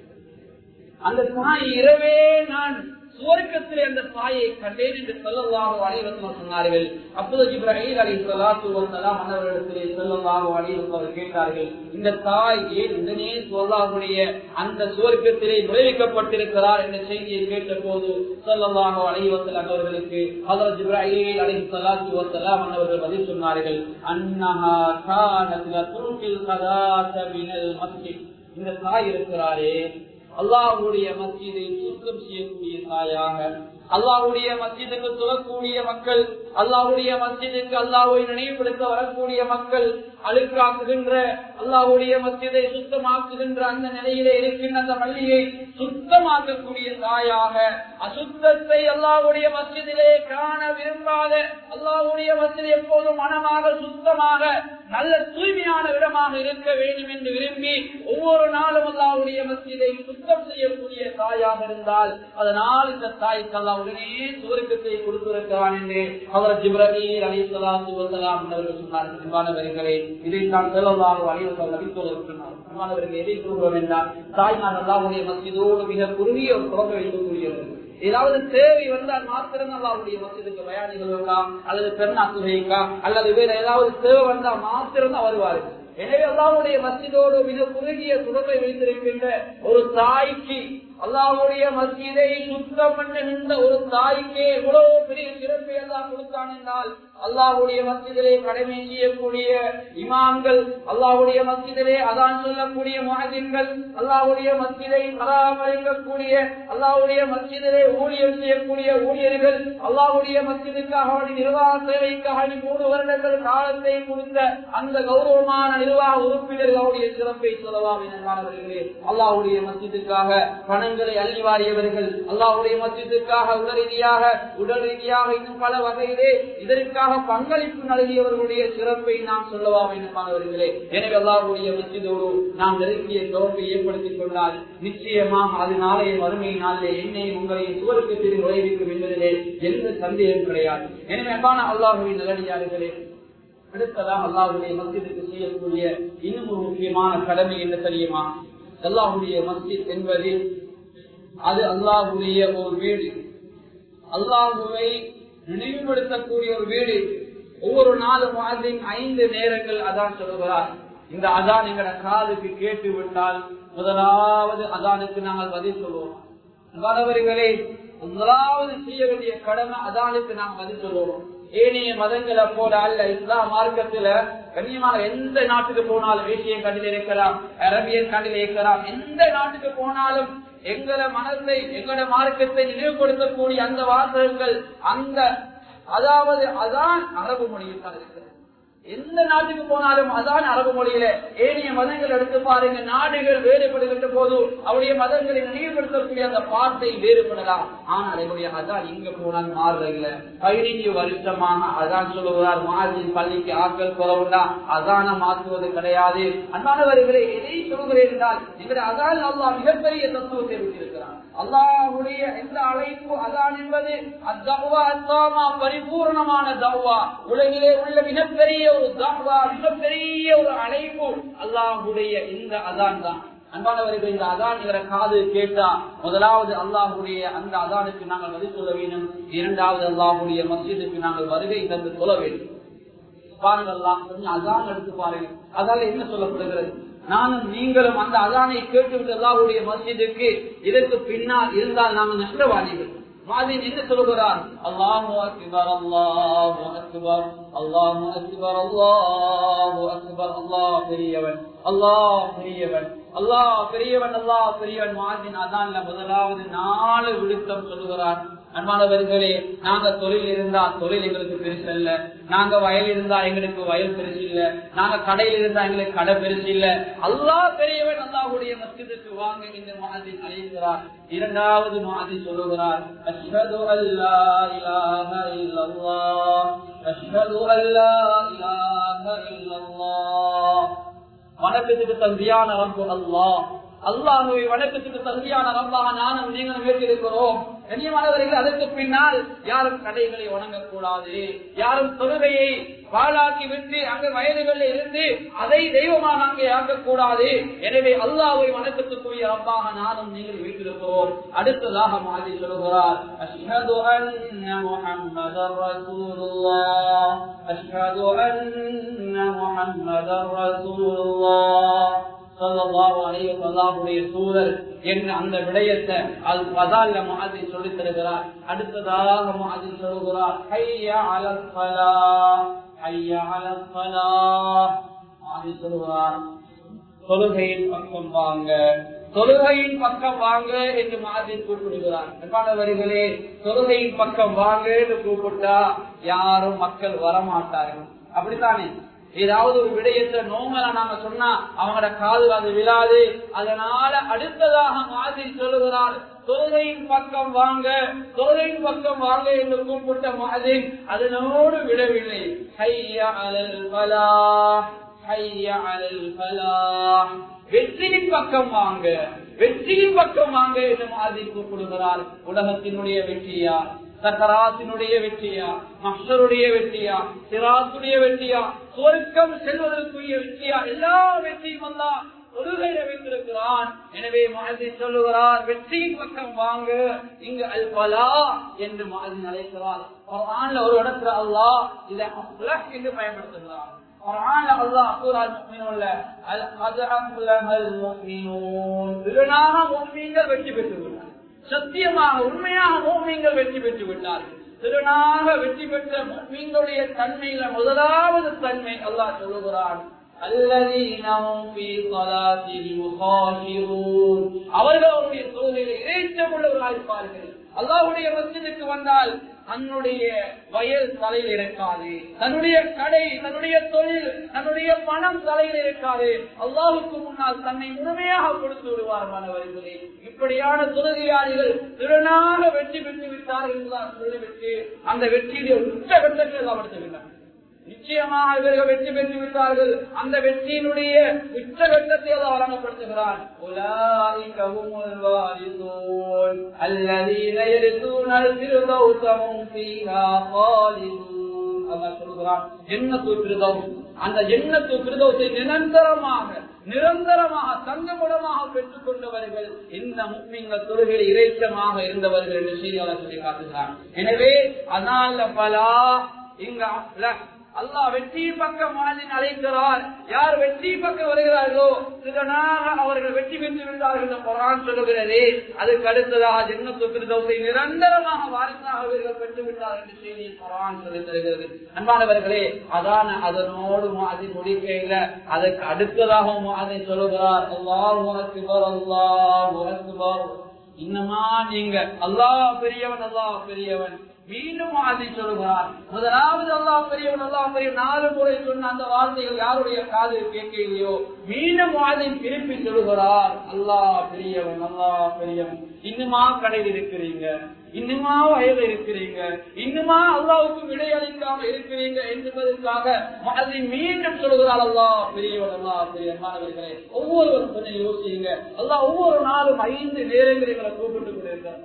அந்த தாய் இரவே நான் சுவர்க்கத்திலே அந்த தாயை கண்டேன் என்று ஸல்லல்லாஹு அலைஹி வஸல்லம் சொன்னார்கள். அப்போது ஜிப்ரீல் அலைஹிஸ்ஸலாத்து வஸ்ஸலாம் அவர்களிடத்திலே ஸல்லல்லாஹு அலைஹி வஸல்லம் கேட்டார்கள், இந்த தாய் ஏன் உடனே அல்லாஹ்வுடைய அந்த சுவர்க்கத்திலே நுழைவிக்கப்பட்டிருக்கிறார் என்ற செய்தியை கேட்ட போது ஸல்லல்லாஹு அலைஹி வஸல்லம் அவர்களுக்கு ஹஜ்ரத் ஜிப்ரீல் அலைஹிஸ்ஸலாத்து வஸ்ஸலாம் அவர்கள் பதில் சொன்னார்கள், அன்னஹா கானத் லதுல்கில் கதாத மினல் மஸ்ஜித். இந்த தாய் இருக்கிறாரே அல்லாஹ்வுடைய மஸ்ஜிதை சுத்தம் செய்யக்கூடிய தாயாக, அல்லாஹ்வுடைய மஸ்ஜிதுக்கு சொல்லக்கூடிய மக்கள், அல்லாஹ்வுடைய மஸ்ஜிதுக்கு அல்லாஹ்வை நினைவுபடுத்த வரக்கூடிய மக்கள் அழுக்காக்குகின்ற, அல்லாஹ்வுடைய மஸ்ஜிதை சுத்தமாக்குகின்ற அந்த நிலையிலே இருக்கின்ற அந்த மல்லியை சுத்தமாக்கக்கூடிய தாயாக, அசுத்தத்தை அல்லாஹ்வுடைய மஸ்ஜிதிலே காண விரும்பாத, அல்லாஹ்வுடைய மஸ்ஜித் எப்போதும் மனமாக சுத்தமாக நல்ல தூய்மையான இடமாக இருக்க வேண்டும் என்று விரும்பி ஒவ்வொரு நாளும் அல்லாஹ்வுடைய மஸ்ஜிதை சுத்தம் செய்யக்கூடிய தாயாக இருந்தால் அதனால் இந்த தாய்க்கு அல்லாஹ் உடனே சுவர்க்கத்தை கொடுத்திருக்கிறான் என்று ஹஜ்ரத் ஜிப்ரீல் அலைஹிஸ்ஸலாத்து வஸ்ஸலாம் அவர்கள் சொன்னார்கள். அன்பானவர்களே, இதைத்தான் ஸல்லல்லாஹு அலைஹி வஸல்லம் நபித்தோடு சொன்னார். அன்பானவர்களே, எதை சொல்கிறோம் என்றால் தாய்மார் அல்லாஹ்வுடைய மஸ்ஜிதோடு மிக குறுகிய ஒரு தொடர்பை வைக்கக்கூடியவர்கள். ஏதாவது தேவை வந்தால் மாத்திரம் அல்லாஹ்வுடைய மஸ்ஜிதுக்கு பயானிகள் வரலாம், அல்லது பெருநாக்குகைக்கா அல்லது வேற ஏதாவது தேவை வந்தால் மாத்திரம் தான் வருவார்கள். எனவே அல்லாஹ்வுடைய மஸ்ஜிதோடு மிக குறுகிய தொடர்பை வைத்திருக்கின்ற ஒரு தாய்க்கு, அல்லாஹ்வுடைய மஸ்ஜிதை சுத்தம் பண்ண நின்ற ஒரு தாய்க்கே எவ்வளவு பெரிய சிறப்பை எல்லாம் கொடுத்தான் என்றால், அல்லாஹ்வுடைய மஸ்ஜிதிலே கடமை செய்யக்கூடிய இமாம்கள், அல்லாஹ்வுடைய மஸ்ஜிதிலே அதான் சொல்லக்கூடிய முஅஜின்கள், அல்லாஹ்வுடைய மஸ்ஜிதை பராமரிக்கக்கூடிய, அல்லாஹ்வுடைய மஸ்ஜிதிலே ஊழியர் செய்யக்கூடிய ஊழியர்கள், அல்லாஹ்வுடைய மஸ்ஜிதுக்காக நிர்வாக சேவைக்காக மூணு வருடங்கள் காலத்தை கொடுத்த அந்த கௌரவமான நிர்வாக உறுப்பினர்களுடைய சிறப்பை சொல்லலாம். என்பார்களே, அல்லாஹ்வுடைய மஸ்ஜிதுக்காக பணங்களை அள்ளி வாரியவர்கள், அல்லாஹ்வுடைய மஸ்ஜிதுக்காக உடல் ரீதியாக உடல் ரீதியாக இன்னும் பல வகையிலே இதற்காக பங்களிப்பு நல்கியவர்களுடைய சிறப்பை நாம் சொல்லவா வேண்டுமானவர்களே. எனவே அல்லாஹ்வுடைய மஸ்ஜிதோடு நாம் நெருங்கிய தொடர்பை ஏற்படுத்திக் கொண்டால் நிச்சயமாக அது நாளைய வறுமை நாளிலே என்னை உங்களை சுவர்க்கத்தில் நுழைவிக்கும் என்பதிலே எந்த சந்தேகம் கிடையாது. எனவே அன்பான அல்லாஹ்வின் நல்லடியார்களே, அடுத்ததாக அல்லாஹ்வுடைய மஸ்ஜிதுக்கு செய்யக்கூடிய இன்னும் ஒரு முக்கியமான கடமை என்ன தெரியுமா? அல்லாஹ்வுடைய மஸ்ஜித் என்பது அது அல்லாஹ்வுடைய ஒரு வீடு, அல்லாஹ்வை நினைவுபடுத்தக்கூடிய ஒரு வீடு. ஒவ்வொரு நாளும் ஐந்து நேரங்கள் அதான் சொல்லுகிறார். இந்த அதான் எங்களோட காதுக்கு கேட்டு விட்டால் முதலாவது அதானுக்கு நாங்கள் பதில் சொல்லுவோம். வரவர்களே, முதலாவது செய்ய வேண்டிய கடமை அதானுக்கு நாங்கள் பதில் சொல்லுவோம். ஏனைய மதங்களை போல அல்ல. இஸ்லாம் மார்க்கத்துல கண்ணியமான எந்த நாட்டுக்கு போனாலும், ஏசியன் கண்டில் இருக்கலாம், அரபியன் கண்டில் இருக்கலாம், எந்த நாட்டுக்கு போனாலும் எங்களை மனத்தை எங்களோட மார்க்கத்தை நினைவுபடுத்தக்கூடிய அந்த வாசகங்கள், அந்த அதாவது அதான் அரபு மொழியில் தான் இருக்கிறது. எந்த நாட்டுக்கு போனாலும் அதான் அரபு மொழியில. ஏனைய மதங்கள் எடுத்து பாருங்க, நாடுகள் வேறுபடுகின்ற போது அவருடைய மதங்களை நினைவுபடுத்தக்கூடிய அந்த வார்த்தை வேறுபடலாம். ஆனால் என்னுடைய அதான் இங்க போனால் மாறுறதில்லை. பதினைஞ்சு வருஷமாக அதான் சொல்லுவார், மார்ஜின் பள்ளிக்கு ஆட்கள் குறவுண்டா அதான மாற்றுவது கிடையாது. அன்பானவர்களை எதை சொல்கிறேன் என்றால், எங்களுடைய அதான் அல்லாஹ் மிகப்பெரிய தத்துவத்தை வைத்திருக்கிறார். அல்லாஹ்வுடைய எந்த அழைப்பு அதான் என்பது அத்தக்வா அத்தாமா, பரிபூர்ணமான தக்வா. உலகிலே உள்ள மிகப்பெரிய ஒரு தக்வா, மிகப்பெரிய ஒரு அழைப்பு அல்லாஹ்வுடைய இந்த அதான் தான். அன்பானவர்கள், இந்த அதான் என்ற காது கேட்டா முதலாவது அல்லாஹ்வுடைய அந்த அதானுக்கு நாங்கள் பதில் சொல்ல வேண்டும். இரண்டாவது அல்லாஹ்வுடைய மஸ்ஜிதுக்கு நாங்கள் வருகை தந்து சொல்ல வேண்டும். பாருங்கள், அதான் எடுத்து பாருங்கள், அதால என்ன சொல்லப்படுகிறது? நானும் நீங்களும் அந்த அதானை கேட்டுவிட்டு அல்லாஹ்வுடைய மஸ்ஜிதுக்கு இதற்கு பின்னால் இருந்தால் நாங்கள் நஷ்டவாதிகள். மாதின் என்ன சொல்கிறார்? அல்லாஹு அக்பர், அல்லாஹு அக்பர், அல்லாஹு அக்பர், அல்லாஹு அக்பர். அல்லாஹ் பெரியவன், அல்லாஹ் பெரியவன், அல்லாஹ் பெரியவன், அல்லாஹ் பெரியவன். மாதின் அதான்ல முதலாவது நாலு விழுத்தம் சொல்லுகிறார். அன்பானவர்களே, நாங்க தொழில் இருந்தா தொழில் எங்களுக்கு பெருசு இல்ல, நாங்க வயல் இருந்தா எங்களுக்கு வயல் பெருசு இல்ல, நாங்க கடையில் இருந்தா எங்களுக்கு கடை பெருசு இல்ல. அல்லாஹ் பெரியவன், அல்லாஹ்வுடைய மஸ்ஜிதுக்கு வாங்க இந்த முஅத்தின் அழைக்கிறார். இரண்டாவது முஅத்தின் சொல்லுகிறார், அஷ்ஹது அல்லா இலாஹ இல்லல்லாஹ், அஷ்ஹது அல்லா இலாஹ இல்லல்லாஹ். வணக்கத்துக்கு தகுதியான ரப்பு அல்லாஹ், அல்லாஹ்வை வணக்கத்துக்கு தகுதியான ரப்பாக நானும் நீங்களும் ஏற்றிருக்கிறோம். கண்ணியமானவர்கள், அதற்கு பின்னால் யாரும் கடைகளை வணங்கக்கூடாது, யாரும் தொழுகையை பாழாக்கி விட்டு அங்கு வயதுகளில் இருந்து அதை தெய்வமாக அங்கே ஆக்கக்கூடாது. எனவே அல்லாஹ்வை வணக்கத்துக்குரிய ரப்பாக நானும் நீங்கள் வீட்டிருக்கிறோம். அடுத்ததாக மாதிரி சொல்கிறார், அஷ்ஹது அன்ன முஹம்மதர் ரசூலுல்லாஹ், அஷ்ஹது அன்ன முஹம்மதர் ரசூலுல்லாஹ் ஸல்லல்லாஹு அலைஹி வஸல்லம் சூழல் என்ற அந்த விடயத்தை அல் பதால்ல முஅத்தின் சொல்லித் தருகிறார். அடுத்ததாக முஅத்தின் சொல்கிறார், ஹய்யா அலல் ஸலாஹ், ஹய்யா அலல் ஸலாஹ். முஅத்தின் சொல்கிறார், தொழுகையின் பக்கம் வாங்க, தொழுகையின் பக்கம் வாங்க என்று முஅத்தின் கூப்பிடுகிறார். அன்பானவர்களே, தொழுகையின் பக்கம் வாங்க என்று கூப்பிட்டா யாரும் மக்கள் வரமாட்டார்கள். அப்படித்தானே? ஏதாவது ஒரு விடயத்தை நோமலா நாம சொன்னா அவங்களோட காது அது விழாது. அதனால அடுத்ததாக முஅத்தின் சொல்லுகிறார், தொழுகையின் பக்கம் வாங்க, தொழுகையின் பக்கம் வாங்க என்று கூப்பிட்ட முஅத்தின் அதனோடு விடவில்லை. ஹய்யா அலல் ஃபலாஹ், ஹய்யா அலல் ஃபலாஹ், வெற்றியின் பக்கம் வாங்க, வெற்றியின் பக்கம் வாங்க என்று முஅத்தின் கூப்பிடுகிறார். உலகத்தினுடைய வெற்றியா, சக்கராத்தினுடைய வெற்றியா, மஹ்ஷருடைய வெற்றியா, சிராத்துடைய வெற்றியா, சொர்க்கம் செல்வதற்குரிய வெற்றியா, எல்லா வெற்றியும் அல்லாஹ் தொழுகையில வைத்திருக்கிறான். எனவே முஅத்தின் சொல்லுகிறார், வெற்றியின் பக்கம் வாங்க. இங்கு அல் ஃபலாஹ் என்று முஅத்தின் அழைக்கிறார். குர்ஆன்ல ஒரு இடத்துல அல்லாஹ் இதை அஃப்லஹ் என்று பயன்படுத்துகிறார். குர்ஆன்ல அல்லாஹ் சூரா முஃமினூன்ல அல் கத் அஃப்லஹல் முஃமினூன், திறனாக முஃமின்கள் வெற்றி பெற்றுவிட்டார்கள், சத்தியமாக உண்மையாக முஃமின்கள் வெற்றி பெற்று விட்டார்கள். திறனாக வெற்றி பெற்ற முஃமின்களுடைய தன்மையில முதலாவது தன்மை அல்லாஹ் சொல்லுகிறான், அவர்களுடைய தொழுகையில் இறைச்சம் உள்ளவர்களாக இருப்பார்கள். அல்லாஹ்வுடைய மஸ்ஜிதுக்கு வந்தால் தன்னுடைய வயல் தலையில் இருக்காது, தன்னுடைய கடை, தன்னுடைய தொழில், தன்னுடைய பணம் தலையில் இருக்காது. அல்லாஹுக்கு முன்னால் தன்னை முழுமையாக கொடுத்து விடுவார். மாணவர்களே, இப்படியான தொழுகையாளிகள் திறனாக வெற்றி பெற்று விட்டார்கள் என்றுதான் சொல்லிவிட்டு அந்த வெற்றியுடைய உச்சகட்டத்தில் எல்லாம் எடுத்துவிட்டார்கள். நிச்சயமாக இவர்கள் வெற்றி பெற்று விட்டார்கள். அந்த வெற்றியினுடைய உச்சகட்டத்தை எல்லாம் வழங்கப்படுத்துகிறார். அந்த ஜன்னத்து ஃபிர்தௌஸை நிரந்தரமாக நிரந்தரமாக தங்கமுடமாக பெற்றுக் கொண்டவர்கள் இந்த முஃமின்கள் தொழுகையில் இறைச்சமாக இருந்தவர்கள் என்று செய்தியாளர் சொல்லி காட்டுகிறார். எனவே அதனால பலா இங்க அல்லாஹ் வெற்றி பக்கம் முஅத்தின் அழைக்கிறார். யார் வெற்றி பக்கம் வருகிறார்களோ இதனாக அவர்கள் வெற்றி பெற்று விட்டார்கள் என்று குர்ஆன் சொல்லுகிறது. அதுக்கு அடுத்ததாக ஜன்னத்துல் ஃபிர்தௌஸை நிரந்தரமாக வாரிசாக அவர்கள் பெற்று விட்டார்கள் என்று செய்தி குர்ஆன் சொல்லித் தருகிறது. அன்பானவர்களே, அதான அதனோடு முஅத்தின் முடிக்கையில அதுக்கு அடுத்ததாக முஅத்தின் சொல்லுகிறார், அல்லாஹு அக்பர், அல்லாஹு அக்பர். இன்னமா நீங்க அல்லாஹ் பெரியவன், அல்லாஹ் பெரியவன். மீண்டும் முஅத்தின் சொல்லுகிறார், முதலாவது அல்லாஹ் பெரியவன், அல்லாஹ் பெரியவன் நாலு முறை சொன்ன அந்த வார்த்தைகள் யாருடைய காதில் கேட்கலையோ மீண்டும் முஅத்தின் திருப்பி சொல்லுகிறார், அல்லாஹ் பெரியவன், அல்லாஹ் பெரியவன். இன்னுமா கடையில் இருக்கிறீங்க, இன்னுமா வயது இருக்கிறீங்க, இன்னுமா அல்லாஹ்வுக்கு விடையளிக்காம இருக்கிறீங்க என்பதற்காக முஅத்தின் மீண்டும் சொல்லுகிறார், அல்லாஹ் பெரியவன், அல்லாஹ் பெரியவன். மாணவர்களே, ஒவ்வொருவரும் கொஞ்சம் யோசிங்க. அல்லாஹ் ஒவ்வொரு நாளும் ஐந்து நேரங்களை கூப்பிட்டு கொண்டிருக்கிறார்.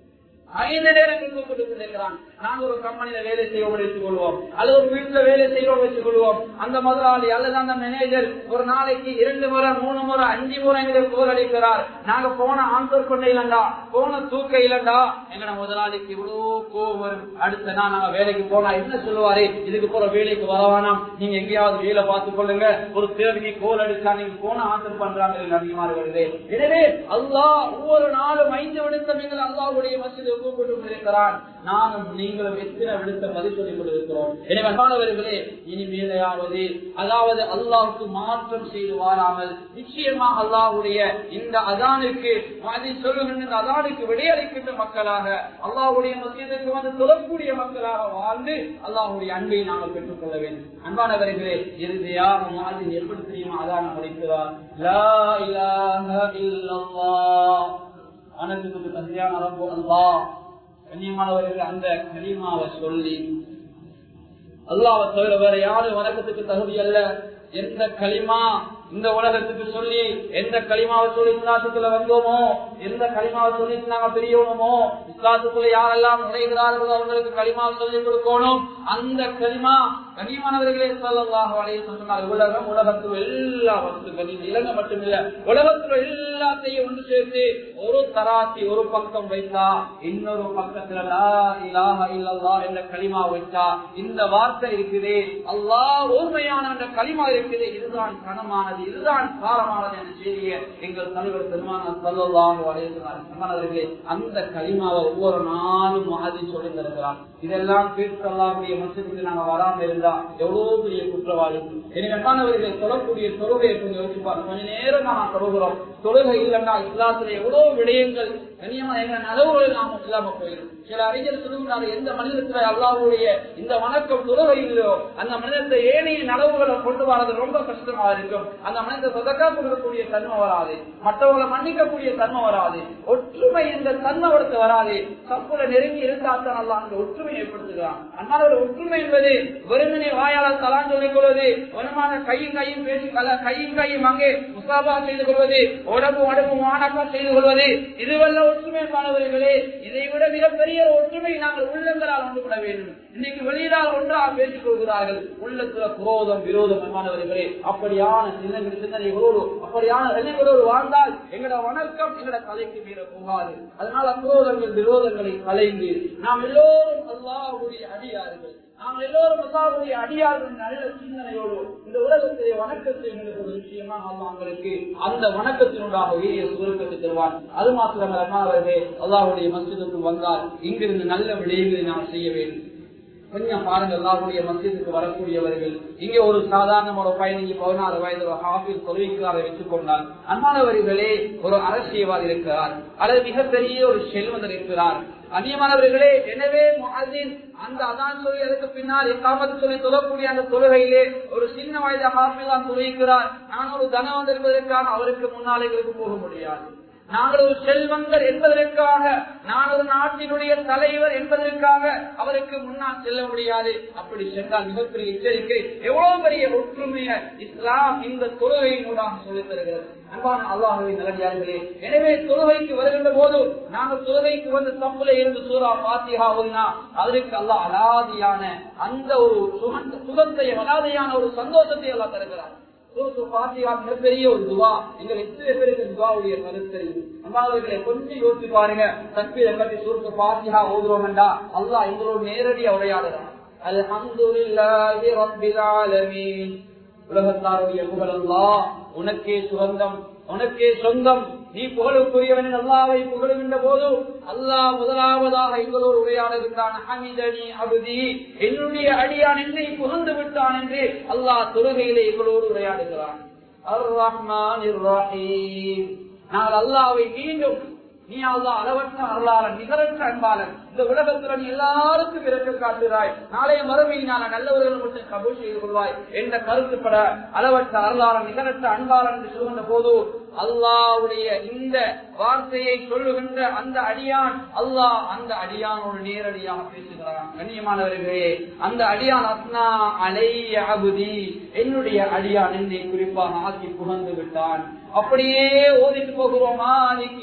ஐந்து நேரங்கள் கூப்பிட்டு கொண்டிருக்கிறான். நாங்க ஒரு கம்பெனியில வேலை செய்வோம் வைத்துக் கொள்வோம், அல்லது ஒரு வீட்டுல வேலை செய்வோம் வச்சுக் கொள்வோம். அந்த முதலாளி அல்லது அந்த மேனேஜர் ஒரு நாளைக்கு இரண்டு முறை மூணு முறை அஞ்சு முறை கோல் அடிக்கிறார். நாங்க போன ஆன்சர் பண்ண இல்லண்டா, போன தூக்க இல்லண்டா, எங்கட முதலாளிக்கு இவ்வளவு கோவம் வரும். அடுத்த நாள் நாங்க வேலைக்கு போனா என்ன சொல்லுவாரு, இதுக்கு போற வேலைக்கு வரவானாம், நீங்க எங்கேயாவது வேலை பார்த்துக் கொள்ளுங்க, ஒரு தேவைக்கு கோல் அடிச்சா நீங்க போன ஆன்சர் பண்றாங்க அதிகமாக வருது. எனவே அல்லாஹ் ஒவ்வொரு நாளும் ஐந்து விடுத்தவர்கள் அல்லாஹ்வுடைய மஸ்ஜிது கூப்பிட்டு கொண்டிருக்கிறான். நானும் நீங்களும் எத்தனை விடுத்த பதில் சொல்லிக் கொண்டிருக்கிறோம். எனவே அன்பானவர்களே, இனிமேலையாவது அதாவது அல்லாஹ்வுக்கு மாற்றம் செய்து வாராமல் நிச்சயமாக அல்லாஹ்வுடைய இந்த அதானுக்கு முஅத்தின் சொல்லுகின்ற அதானுக்கு விடையளிக்கின்ற மக்களாக, அல்லாஹ்வுடைய மஸ்ஜிதுக்கு வந்து தொழக்கூடிய மக்களாக வாழ்ந்து அல்லாஹ்வுடைய அன்பை நாங்கள் பெற்றுக் கொள்ள வேண்டும். அன்பானவர்களே, இறுதியாக முஅத்தின் எப்படி தெரியுமா அதான முடிக்கிறார், லா இலாஹ இல்லல்லாஹ், அனத்துக்கு தகுதியான ரப்பு அல்லாஹ். கண்ணியமானவர்கள், அந்த கலிமாவை சொல்லி அல்லாஹ்வை தவிர வேற யாரும் வணக்கத்துக்கு தகுதி அல்ல. எந்த களிமா இந்த உலகத்துக்கு சொல்லி எந்த களிமாவை சொல்லி இஸ்லாத்துக்குள்ள வந்தோமோ, எந்த களிமாவை சொல்லி நாங்க பெரியவனமோ, இஸ்லாத்துக்குள்ள யாரெல்லாம் நுழைகிறார்களோ அவங்களுக்கு களிமாவை சொல்லிக் கொடுக்கணும். அந்த களிமா கனிமானவர்களே ஸல்லல்லாஹு அலைஹி வஸல்லம் உலகம் உலகத்துல எல்லா வஸ்துக்களும் இலங்கை மட்டுமில்ல உலகத்துல எல்லாத்தையும் ஒன்று சேர்த்து ஒரு தராசி ஒரு பக்கம் வைத்தா இன்னொரு பக்கத்துல லா இலாஹ இல்லல்லாஹ் என்ற களிமா வைத்தா இந்த வார்த்தை இருக்குது, அல்லாஹ் உண்மையான என்ற களிமா இருக்குது, இதுதான் கனமானது, இதுதான் சாரமானது என்ற செய்தியை எங்கள் தலைவர் பெருமானார் ஸல்லல்லாஹு அலைஹி வஸல்லம் அந்த களிமாவை ஒவ்வொரு நாளும் மாதிரி சொல்லி தருகிறார். இதெல்லாம் கேட்டு அல்லாஹ்வுடைய மஸ்ஜிதுக்கு நாங்க வராம இருந்தா எவ்வளவு பெரிய குற்றவாளி. எனவே சொல்லக்கூடிய தொழுகையை கொஞ்சம் யோசிப்பார். கொஞ்ச நேரம் நான் தொழுகிறோம், தொழுகை இல்லைன்னா இஸ்லாத்துல எவ்வளவு விடயங்கள் கனியமா எங்க நலவுகள் நாம இல்லாம போயிடும். சில அறிஞர் சொல்லுகிறாரு, எந்த மனிதத்துல அல்லாஹ்வுடைய இந்த வணக்கம் தொழுகை இல்லையோ அந்த மனிதத்தை ஏனைய நலவுகளை கொண்டு வரது ரொம்ப கஷ்டமா இருக்கும். அந்த மனிதத்தை சதக்கா கொடுக்கக்கூடிய தன்மை வராது, மற்றவர்களை மன்னிக்கக்கூடிய தன்மை வராது, ஒற்றுமை இந்த தன்மைப்படுத்த வராது. சப்புல நெருங்கி இருந்தால்தான் அல்லாஹ் அந்த ஒற்றுமை ஏற்படுத்துகிறான். அதனால ஒற்றுமை என்பது வெறுமனே வாயாளர் தலான் சொல்லிக் கொள்வது, வருமான கையும் கையும் பேசி கையும் கையும் அங்கே முசாபா செய்து கொள்வது, உடம்பு உடம்பு மாணக்கா செய்து கொள்வது, இதுவல்ல ஒற்றுமை மாணவர்களே. இதை விட மிகப்பெரிய ஒற்றுமை நாங்கள் உள்ளங்களால் ஒன்று கொள்ள வேண்டும். இன்னைக்கு வெளியிடால் ஒன்றாக பேசிக் கொள்கிறார்கள், உள்ளத்துல குரோதம் விரோதம் மாணவர்களே. அப்படியான சிந்தனை சிந்தனைகளோடு அப்படியான எண்ணங்களோடு வாழ்ந்தால் எங்களோட வணக்கம் எங்களோட தலைக்கு மீற போகாது. அதனால குரோதங்கள் விரோதங்களை கலைந்து நாம் எல்லோரும் அல்லாஹ்வுடைய அடியார்கள், நாங்கள் எல்லோரும் அல்லாஹ்வுடைய அடியார்கள் நல்ல சிந்தனையோடு இந்த உலகத்திலே வணக்கத்தை ஒரு விஷயமாக அல்லாஹ்வுக்கு அந்த வணக்கத்தினூடாக வீரிய சுருக்கத்தை தருவான். அது மாத்திரமல்ல அல்லாஹ்வுடைய மஸ்ஜிதுக்கு வந்தால் இங்கிருந்து நல்ல விடயங்களை நாம் செய்ய வேண்டும். கொஞ்சம் பாருங்க, அல்லாஹ்வுடைய மஸ்ஜிதுக்கு வரக்கூடியவர்கள் இங்கே ஒரு சாதாரண ஒரு பதினைஞ்சு பதினாறு வயது ஹாஃபிஸ் தொழுவிக்கிறாரை வச்சுக் கொண்டால் அன்பானவர்களே ஒரு அரசியல்வாதி இருக்கிறார் அல்லது மிகப்பெரிய ஒரு செல்வந்தர் இருக்கிறார். அந்நியமானவர்களே, எனவே முஅஸ்ஸின் அந்த அதான் சொல்லி அதுக்கு பின்னால் இகாமத் சொல்லி தொழக்கூடிய அந்த தொழுகையிலே ஒரு சின்ன வயது ஹாஃபிஸ் தான் தொழுகிறார். நான் ஒரு தனவந்தர் என்பதற்காக அவருக்கு முன்னாலேகளுக்கு போக முடியாது. நாங்கள் ஒரு செல்வந்தர் என்பதற்காக, நான் ஒரு நாட்டினுடைய தலைவர் என்பதற்காக அவருக்கு முன்னால் செல்ல முடியாது. அப்படி சென்றால் மிகப்பெரிய எச்சரிக்கை. எவ்வளவு பெரிய ஒற்றுமையை இஸ்லாம் இந்த தொழுகையினூடாக சொல்லித் தருகிறது. அன்பான அல்லாஹ்வின் நல்லடியார்களே, எனவே தொழுகைக்கு வருகின்ற போது நாங்கள் தொழுகைக்கு வந்து தப்புல இருந்து சூரா ஃபாத்திஹா ஓதினா அதற்கு அல்லாஹ் அலாதியான அந்த ஒரு சுகத்தையும் அலாதியான ஒரு சந்தோஷத்தை அல்லாஹ் தருகிறார். மிகப்பெரிய ஒரு துவா. எங்கள் எத்தனை பேருக்கு துவாவுடைய கருத்து அம்மாவர்களை கொஞ்சம் யோசிச்சு பாருங்க. தக்பீரை கட்டி சூரத்து ஃபாத்திஹா ஓதுறோம் என்றா அல்லாஹ் எங்களோட நேரடியா உரையாடுறான். அல்ஹம்துலில்லாஹி ரப்பில் ஆலமீன். உலகத்தாருடைய புகழ் அல்லாஹ் உனக்கே சுகந்தம், உனக்கே சொந்தம். நீ புகழுக்குரியவன் அல்லாஹ்வை புகழுகின்ற போது அல்லாஹ் முதலாவதாக எங்களோடு உரையாடுகின்றான். ஹமிதனி அப்தி, என்னுடைய அடியான் என்னை புகழ்ந்து விட்டான் என்று அல்லாஹ் தொழுகையிலே எங்களோடு உரையாடுகிறான். அர் ரஹ்மானிர் ரஹீம். நாங்கள் அல்லாஹ்வை மீண்டும் நீ அல்லாஹ் அளவற்ற அருளாளன், நிகரற்ற அன்பாளன், இந்த உலகத்துல நீ எல்லாருக்கும் இறக்க காட்டுகிறாய், நாளைய மறுமையினால நல்லவர்கள் மட்டும் கபூல் செய்து கொள்வாய் என்ற கருத்துப்பட அளவற்ற அருளாளன் நிகரற்ற அன்பாளன் என்று சொல்கின்ற போது அல்லாஹ்வுடைய இந்த வார்த்தையை சொல்லுகின்ற அந்த அடியான் அல்லாஹ் அந்த அடியானோடு நேரடியாக பேசுகிறான். கண்ணியமானவர்களே, அந்த அடியான் அஸ்னா அலைய அபுதி, என்னுடைய அடியான் என்னை குறிப்பாக ஆக்கி புகழ்ந்து விட்டான். அப்படியே ஓதிட்டு போகிறோமா,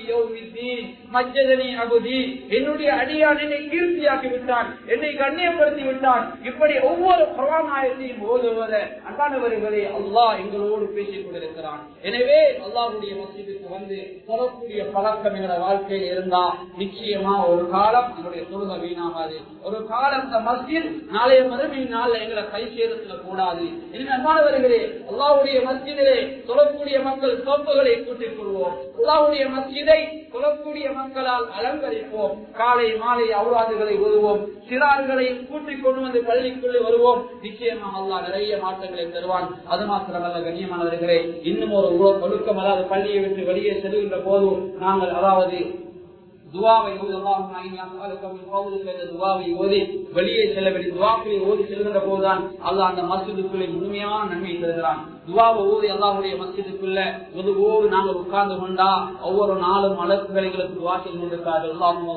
மஜ்ஜதனி அபுதி, என்னுடைய அடியான் என்னை கீர்த்தியாக்கி விட்டான், என்னை கண்ணியப்படுத்தி விட்டான். இப்படி ஒவ்வொரு குர்ஆன் ஆயத்தையும் ஓதுவதை அன்பானவர்களே அல்லாஹ் எங்களோடு பேசிக் கொண்டிருக்கிறான். எனவே அல்லாஹ்வுடைய மஸ்ஜிதுக்கு வந்து சொல்லக்கூடிய பழக்கம் எங்களோட வாழ்க்கையில் இருந்தா நிச்சயமா ஒரு காலம் நம்முடைய தொழுகை வீணாகாது. ஒரு காலம் இந்த மஸ்ஜித் நாளைய மறுமை நாள்ல எங்களை கை சேரத்துல கூடாது. எனவே அன்பானவர்களே, அல்லாஹ்வுடைய மஸ்ஜிதிலே சொல்லக்கூடிய மக்கள் சோப்புகளை கூட்டிக் கொள்வோம். அல்லாஹ்வுடைய மஸ்ஜிதை சொல்லக்கூடிய மக்களால் அலங்கரிப்போம். காலை மாலை அவுராதுகளை ஓதுவோம், சிறார்களை கூட்டிக் கொண்டு வந்து பள்ளிக்குள்ளே வருவோம். நிச்சயமாக அல்லாஹ் நிறைய மாற்றங்களை தருவான். அது மாத்திரமல்ல கண்ணியமானவர்களே, இன்னும் ஒரு ஒழுக்கம், அதாவது பள்ளியை விட்டு வெளியே செல்கின்ற போது நாங்கள் அதாவது துவாவை துவாவை ஓதி வெளியே செல்ல வேண்டிய துவாக்களை ஓதி செல்கின்ற போதுதான் அல்லாஹ் அந்த மஸ்ஜிதுக்குள்ளே முழுமையான நன்மை தருகிறான். துவாவை ஓதி அல்லாஹ்வுடைய மஸ்ஜிதுக்குள்ள ஒதுவோடு நாங்கள் உட்கார்ந்து கொண்டா ஒவ்வொரு நாளும் மலக்குகளை துவா செய்து கொண்டிருக்கிறார்கள்.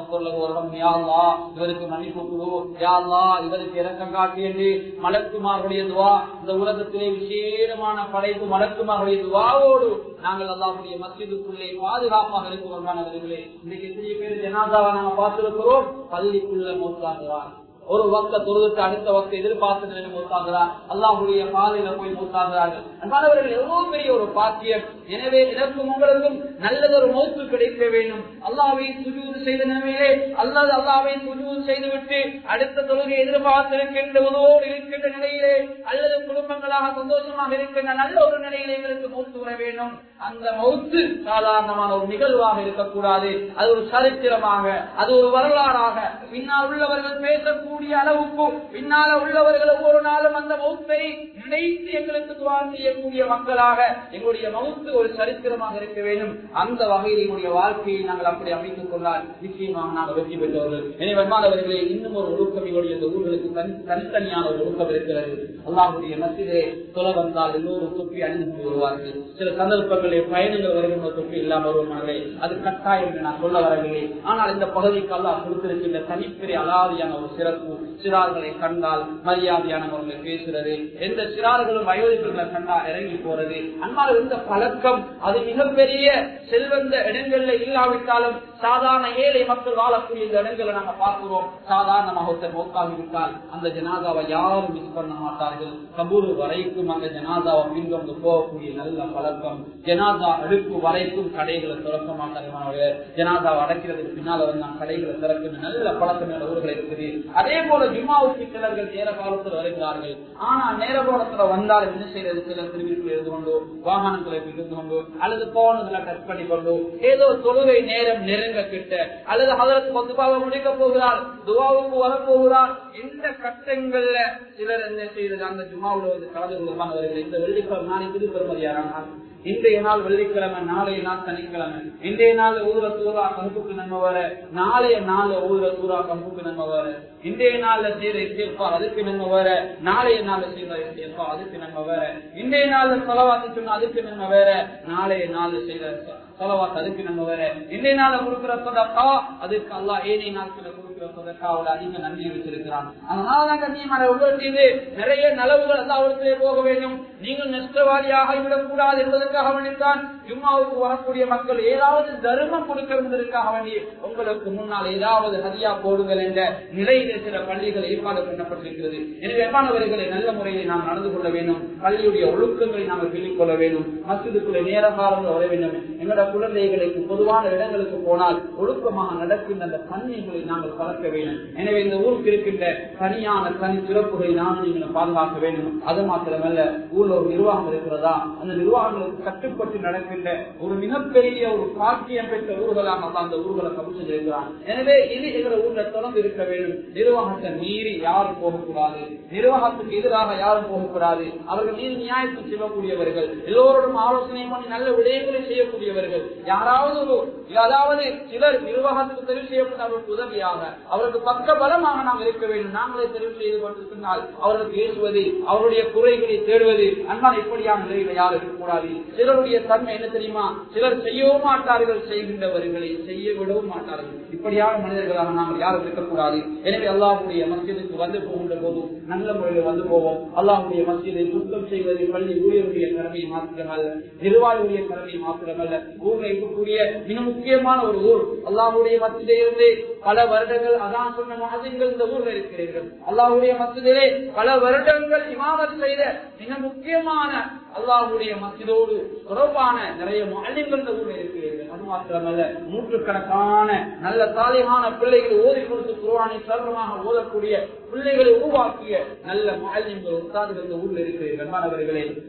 இவருக்கு மன்னிப்பு கொடு, யா அல்லாஹ் இவருக்கு இரக்கம் காட்டு என்று மலக்குமார்களுடைய துவா. இந்த உலகத்திலே விசேடமான படைப்பு மலக்குமார்களுடைய துவாவோடு நாங்கள் அல்லாஹ்வுடைய மஸ்ஜிதுக்குள்ளே பாதுகாப்பாக இருக்கிறவர்களே. இன்னைக்கு எத்தனை பேர் ஜனாதாவை நாங்கள் பார்த்திருக்கிறோம், பள்ளிக்குள்ள மௌத்தாகிறார். ஒரு வக்த தொழுதுக்கு அடுத்த வக்த எதிர்பார்த்து மூத்தாகிறார், அல்லாஹ்வுடைய பாதையில போய் மூத்தாகிறார்கள். அன்பானவர்கள் எவ்வளவு பெரிய ஒரு பாக்கியம். எனவே இதற்கும் உங்களுக்கும் நல்லதொரு மௌத்து கிடைக்க வேண்டும். அல்லாஹ்வை சுஜூது செய்த நிலையிலே அல்லது அல்லாஹ்வை சுஜூது செய்துவிட்டு அடுத்த தொழுகை எதிர்பார்த்திருக்கின்றதோடு இருக்கின்ற நிலையிலே அல்லது குடும்பங்களாக சந்தோஷமாக இருக்கின்ற நல்ல ஒரு நிலையிலே எங்களுக்கு மௌத்து வர வேண்டும். அந்த மௌத்து சாதாரணமான ஒரு நிகழ்வாக இருக்கக்கூடாது. அது ஒரு சரித்திரமாக, அது ஒரு வரலாறாக பின்னால் உள்ளவர்கள் பேசக்கூடிய அளவுக்கு பின்னால உள்ளவர்கள் ஒவ்வொரு நாளும் அந்த மௌத்தை நினைத்து எங்களுக்கு துவா செய்யக்கூடிய மக்களாக எங்களுடைய மௌத்து ஒரு சரித்திரமாக இருக்க வேண்டும். அந்த வகையில் எங்களுடைய வாழ்க்கையை நாங்கள் அப்படி அமைத்துக் கொண்டால் நிச்சயமாக நாங்கள் வெற்றி பெற்றவர்கள். எனவே வருமானவர்களே, இன்னும் ஒரு ஒழுக்கம் எங்களுடைய ஊர்களுக்கு தனித்தனியான ஒரு ஒழுக்கம் இருக்கிறது. அல்லாஹ்வுடைய மஸ்ஜிதிலே தொலை வந்தால் எல்லோரும் தொப்பி அணிந்து வருவார்கள். சில சந்தர்ப்பங்களில் பயணங்கள் வருகின்ற தொப்பி இல்லாமல் வருவார்களே, அது கட்டாயம் என்று நான் சொல்ல வரவில்லை. ஆனால் இந்த பகுதிக்கு அல்லாஹ் கொடுத்திருக்கின்ற தனிப்பெரிய அலாதியான ஒரு சிறப்பு. சிறார்களை கண்டால் மரியாதையானவர்களை பேசுறது, எந்த சிறார்களும் வயோதிகர்களை கண்டால் இறங்கி போறது. அன்பால் இந்த பழக்கம் அது மிகப்பெரிய செல்வந்த இடங்கள்ல இல்லாவிட்டாலும் சாதாரண ஏழை மக்கள் வாழக்கூடிய இந்த இடங்களை நாங்க பார்க்கிறோம். சாதாரணமாக ஒருத்தர் மௌத்தாகிவிட்டால் அந்த ஜனாதாவை யாரும் மிஸ் பண்ண மாட்டார்கள். கபூர் வரைக்கும் அந்த ஜனாதாவை பின்தொடர்ந்து போகக்கூடிய நல்ல பழக்கம். ஜனாதா அடுப்பு வரைக்கும் கடைகளை திறக்க மாட்டார்கள். ஜனாதாவை அடைக்கிறதுக்கு பின்னால வந்து கடைகளை திறக்கிற நல்ல பழக்கம் ஊர்கள் இருக்குது. அதே போல ஜும்மாவுக்கு சிலர்கள் நேர காலத்தில் வருகிறார்கள். ஆனா நேர காலத்துல வந்தால் என்ன செய்யறது? சிலர் திருவிழா இருந்து கொண்டு வாகனங்களை இருந்து கொண்டு அல்லது போனதுல கட் பண்ணி கொண்டு ஏதோ தொழுகை நேரம் நெருங்க கிட்ட அல்லது அதற்கு பொதுவாக முடிக்க போகிறார், துவாவுக்கு வரப்போகிறார். இந்த கட்டங்கள்ல சிலர் என்ன செய்யறது? அந்த ஜும்மாவுல வந்து கலந்து கொள்வார்கள். இந்த வெள்ளிக்கிழமை நாளை திருப்பெருமதியாரானால் இன்றைய நாள் வெள்ளிக்கிழமை, நாளைய நாள் சனிக்கிழமை. இன்றைய நாள் ஊர சூறா கம்புக்கு நன்மை வர, நாளைய நாள் ஊர சூறா கம்புக்கு நன்மை வர. இன்றைய நாள்ல செய்யற இசைப்பா அதுக்கு நன்மை வர, நாளைய நாள்ல செய்யற இசைப்பா அதுக்கு நன்மை வர. இன்றைய நாள்ல செலவாத்து சொன்னா அதுக்கு நன்மை வேற, நாளைய நாள்ல செய்யற செலவாத்து அதுக்கு நன்மை வேற. இன்றைய நாள்ல கொடுக்கிற சதக்கா அதுக்கு அல்லாஹ் ஏனைய நாட்கள கொடுக்கிற சதக்காவோட அதிக நன்மை வச்சிருக்கிறான். அதனாலதான் கண்ணியமான உங்களுக்கு நிறைய நலவுகள் அல்லாஹ்விடத்திலே போக வேண்டும். நீங்கள் நஷ்டவாதியாக விடக்கூடாது என்பதற்காக வேண்டித்தான் ஜும்மாவுக்கு வரக்கூடிய மக்கள் ஏதாவது தர்மம் கொடுக்க என்பதற்காக வேண்டி உங்களுக்கு முன்னால் ஏதாவது ஹதியா போடுங்கள் என்ற நிலையிலே சில பள்ளிகள் ஏற்பாடு பண்ணப்பட்டிருக்கிறது. எனவே எவ்வாறவர்களை நல்ல முறையை நாம் நடந்து கொள்ள வேண்டும். பள்ளியுடைய ஒழுக்கங்களை நாங்கள் சொல்லிக் கொள்ள வேண்டும். மஸ்ஜிதுக்குள்ளே நேர காலங்கள் வர வேண்டும். எங்களோட குழந்தைகளுக்கு பொதுவான இடங்களுக்கு போனால் ஒழுக்கமாக நடக்கின்ற அந்த தன்மைகளை நாங்கள் பழக்க வேண்டும். எனவே இந்த ஊருக்கு இருக்கின்ற தனியான தனி சிறப்புகளை நானும் நீங்கள் பாதுகாக்க வேண்டும். அது மாத்திரமல்ல, ஊர்ல ஒரு நிர்வாகம் இருக்கிறதா, அந்த நிர்வாகங்களுக்கு கட்டுப்பட்டு நடக்கின்ற ஒரு மிகப்பெரிய ஒரு பாக்கியம் பெற்ற ஊர்களாக அந்த ஊர்களை கபூல் செய்திருக்கிறான். எனவே இது எங்களை ஊர்ல தொடர்ந்து இருக்க வேண்டும். நிர்வாகத்தை மீறி யாரும் போகக்கூடாது, நிர்வாகத்துக்கு எதிராக யாரும் போகக்கூடாது. அவர்கள் மீது நியாயத்தை செய்யக்கூடியவர்கள், எல்லோருடன் ஆலோசனை பண்ணி நல்ல விடயங்களை செய்யக்கூடியவர்கள். யாராவது அதாவது சிலர் நிர்வாகத்துக்கு தெரிவு செய்யப்பட்ட அவருக்கு உதவியாக அவருக்கு பக்க பலமாக நாம் இருக்க வேண்டும். நாங்களே தெரிவு செய்து கொண்டிருந்தால் அவர்களுக்கு பேசுவது, அவருடைய குறைகளை தேடுவது, அன்பான இப்படியான நிலைகளை யாரும் இருக்கக்கூடாது. சிலருடைய தன்மை என்ன தெரியுமா? சிலர் செய்யவும் மாட்டார்கள், செய்கின்றவர்களை செய்ய விடவும் மாட்டார்கள். இப்படியான மனிதர்களாக நாங்கள் யாரும் இருக்கக்கூடாது. எனவே அல்லாஹ்வுடைய மஸ்ஜிதுக்கு வந்து போகின்ற போது நல்ல முறையில் வந்து போவோம். அல்லாஹ்வுடைய மஸ்ஜிதை சுத்தம் செய்வது பள்ளி ஊழியருடைய கடமை மாத்திரமல்ல, நிர்வாகியுடைய கடமை மாத்திரமல்ல, ஊரில் இருக்கக்கூடிய மிக முக்கியமான ஒரு ஊர். அல்லாஹ்வுடைய மஸ்ஜிதிலிருந்து பல வருடங்கள் அதான் சொன்ன மஹ்ஜின்கள் இந்த ஊர்ல இருக்கிறீர்கள். அல்லாஹ்வுடைய மஸ்ஜிதிலே பல வருடங்கள் இமாமத் செய்த மிக முக்கியமான அல்லாஹ்வுடைய மஸ்ஜிதோடு தொடர்பான நிறைய முஅல்லிம்கள் இந்த ஊர்ல இருக்கிறீர்கள். அது மாத்திரமல்ல, நூற்றுக்கணக்கான நல்ல சாலிஹான பிள்ளைகளை ஓதி கொடுத்து குர்ஆனை சரளமாக ஓதக்கூடிய பிள்ளைகளை உருவாக்கிய நல்ல முஅல்லிம்கள் உஸ்தாதுகள் இந்த ஊர்ல இருக்கிறீர்கள். மாணவர்களே,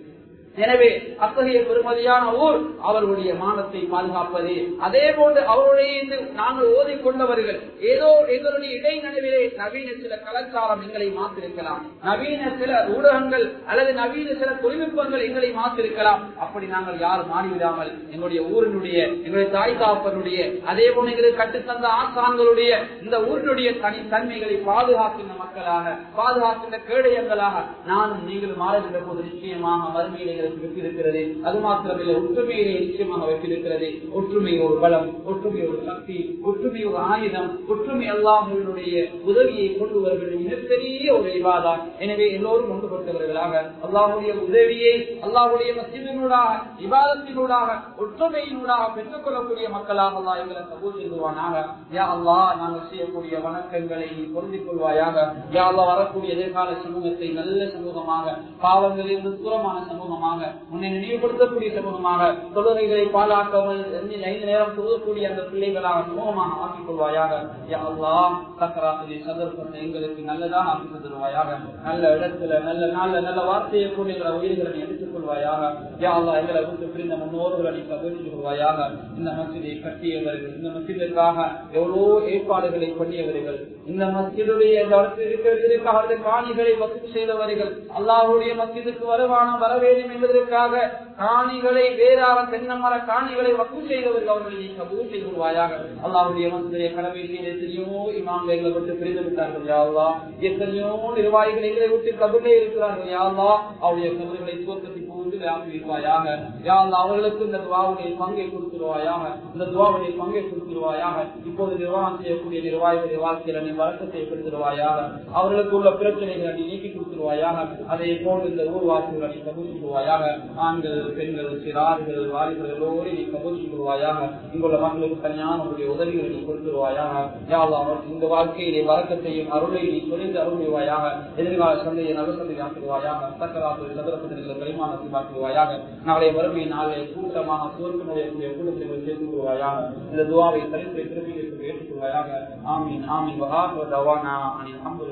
எனவே அத்தகைய பெருமதியான ஊர் அவர்களுடைய மானத்தை பாதுகாப்பது. அதே போன்று அவருடைய நாங்கள் ஓதிக்கொண்டவர்கள் ஏதோ எங்களுடைய இடைநடுவிலே நவீன சில கலாச்சாரம் எங்களை மாற்றிருக்கலாம், நவீன சில ஊடகங்கள் அல்லது நவீன சில தொழில்நுட்பங்கள் எங்களை மாற்றிருக்கலாம். அப்படி நாங்கள் யாரும் மாறிவிடாமல் எங்களுடைய ஊரினுடைய எங்களுடைய தாய் தாப்பனுடைய அதே போல எங்களுக்கு கட்டுத்தந்த ஆசான்களுடைய இந்த ஊரினுடைய தனித்தன்மைகளை பாதுகாக்கின்ற மக்களாக பாதுகாக்கின்ற கேடயங்களாக நானும் நீங்களும் மாறுகின்ற போது நிச்சயமாக மறுமையிலே வெற்றிருக்கிறது. அது மாத்திரமில்லை, ஒற்றுமையிலே நிச்சயமாக வெற்றிருக்கிறது. ஒற்றுமை ஒரு பலம், ஒற்றுமை ஒரு சக்தி, ஒற்றுமை ஒரு ஆயுதம், ஒற்றுமை அல்லாஹ்வுடைய உதவியை கொண்டு வருவது மிகப்பெரிய ஒரு இபாதா. எனவே எல்லோரும் ஒன்றுபட்டவர்களாக அல்லாஹ்வுடைய உதவியை அல்லாஹ்வுடைய மஸ்ஜிதினூடாக இபாதத்தினூடாக ஒற்றுமையினூடாக பெற்றுக் கொள்ளக்கூடிய மக்களாக அல்லாஹ் எங்களை கபூல் செய்வானாக. யா அல்லாஹ் நாங்கள் செய்யக்கூடிய வணக்கங்களை பொருந்திக் கொள்வாயாக. யா அல்லாஹ் வரக்கூடிய எதிர்கால சமூகத்தை நல்ல சமூகமாக, பாவங்களிலிருந்து தூரமான சமூகமாக, உன்னை நினைவுபடுத்தக்கூடிய சமூகமாக, தொழுகைகளை பாழாக்காமல் ஐந்து நேரம் தொழுகக்கூடிய அந்த பிள்ளைகளாக சமூகமாக ஆக்கிக் கொள்வாயாக. யா அல்லாஹ் சக்கராத்துடைய சந்தர்ப்பத்தை எங்களுக்கு நல்லதாக ஆக்கி தருவாயாக. நல்ல இடத்துல நல்ல நாள்ல நல்ல வார்த்தையை கூடிய உயிர்களை எடுத்துக் கொள்வாயாக. யா அல்லாஹ் எங்களை விட்டு பிரிந்த முன்னோர்களை கவனித்துக் கொள்வாயாக. இந்த மஸ்ஜிதை கட்டியவர்கள், இந்த மஸ்ஜிதுக்காக எவ்வளோ ஏற்பாடுகளை பண்ணியவர்கள், இந்த மஸ்ஜிதுடைய இருக்கிற காணிகளை வசூல் செய்தவர்கள், அல்லாஹ்வுடைய மஸ்ஜிதுக்கு வருமானம் வர வேண்டும் என்பதற்காக காணிகளை வேறான தென்னமர காணிகளை வசூல் செய்தவர்கள் அவர்களை கபூல் செய்து கொள்வாயாக. அல்லாஹ்வுடைய மஸ்ஜிதை கடமை செய்த எத்தனையோ இமாம்கள் எங்களை விட்டு பிரிந்து விட்டார்கள். யா அல்லாஹ் எத்தனையோ நிர்வாகிகள் எங்களை விட்டு கபூலே இருக்கிறார்கள். யா அல்லாஹ் அவருடைய கபர்களை சுவர்க்கத்தை புகுந்து வியாபிப்பாயாக. யா அல்லாஹ் அவர்களுக்கு இந்த துஆவுடைய பங்கை கொடுத்துருவாயாக, இந்த துஆவுடைய பங்கை கொடுத்துருவாயாக. இப்போது நிர்வாகம் செய்யக்கூடிய நிர்வாகிகளுடைய வாழ்க்கையில நீ வழக்கத்தை ஏற்படுத்திடுவாயாக. அவர்களுக்கு உள்ள பிரச்சனைகளை நீ நீக்கி கொடுத்துருவாயாக. அதே போல் இந்த ஊர்வாசிகளை நீ கபூல் செய்வாயாக. ஆண்கள், பெண்கள், சிறார்கள், வாலிபர்கள் எல்லோரும் நீ கபூல் செய்வாயாக. இங்குள்ள மக்களுக்கு தனியான உங்களுடைய உதவிகளை நீ கொடுத்துருவாயாக. யா அல்லாஹ் இந்த வாழ்க்கையிலே வழக்கத்தையும் அருளை நீ தொழில் அருள்வாயாக. எதிர்கால சந்தையை நல்ல சந்தையை ஆக்குவாயாக. சக்கராத்து சதுரப்பத்திற்கு பரிமாணத்தை மாற்றுவாயாக. நாளை வறுமை நாளை கூட்டமாக சுவர்க்கனுடைய கூட்டத்தை சேர்த்து கொள்வாயாக. இந்த துஆவை சரித்திரை திருப்பி ஏற்றுக்கொள்வாயாக. ஆமீன் ஆமீன். வஹாஃபு தவானா அனில் ஹம்து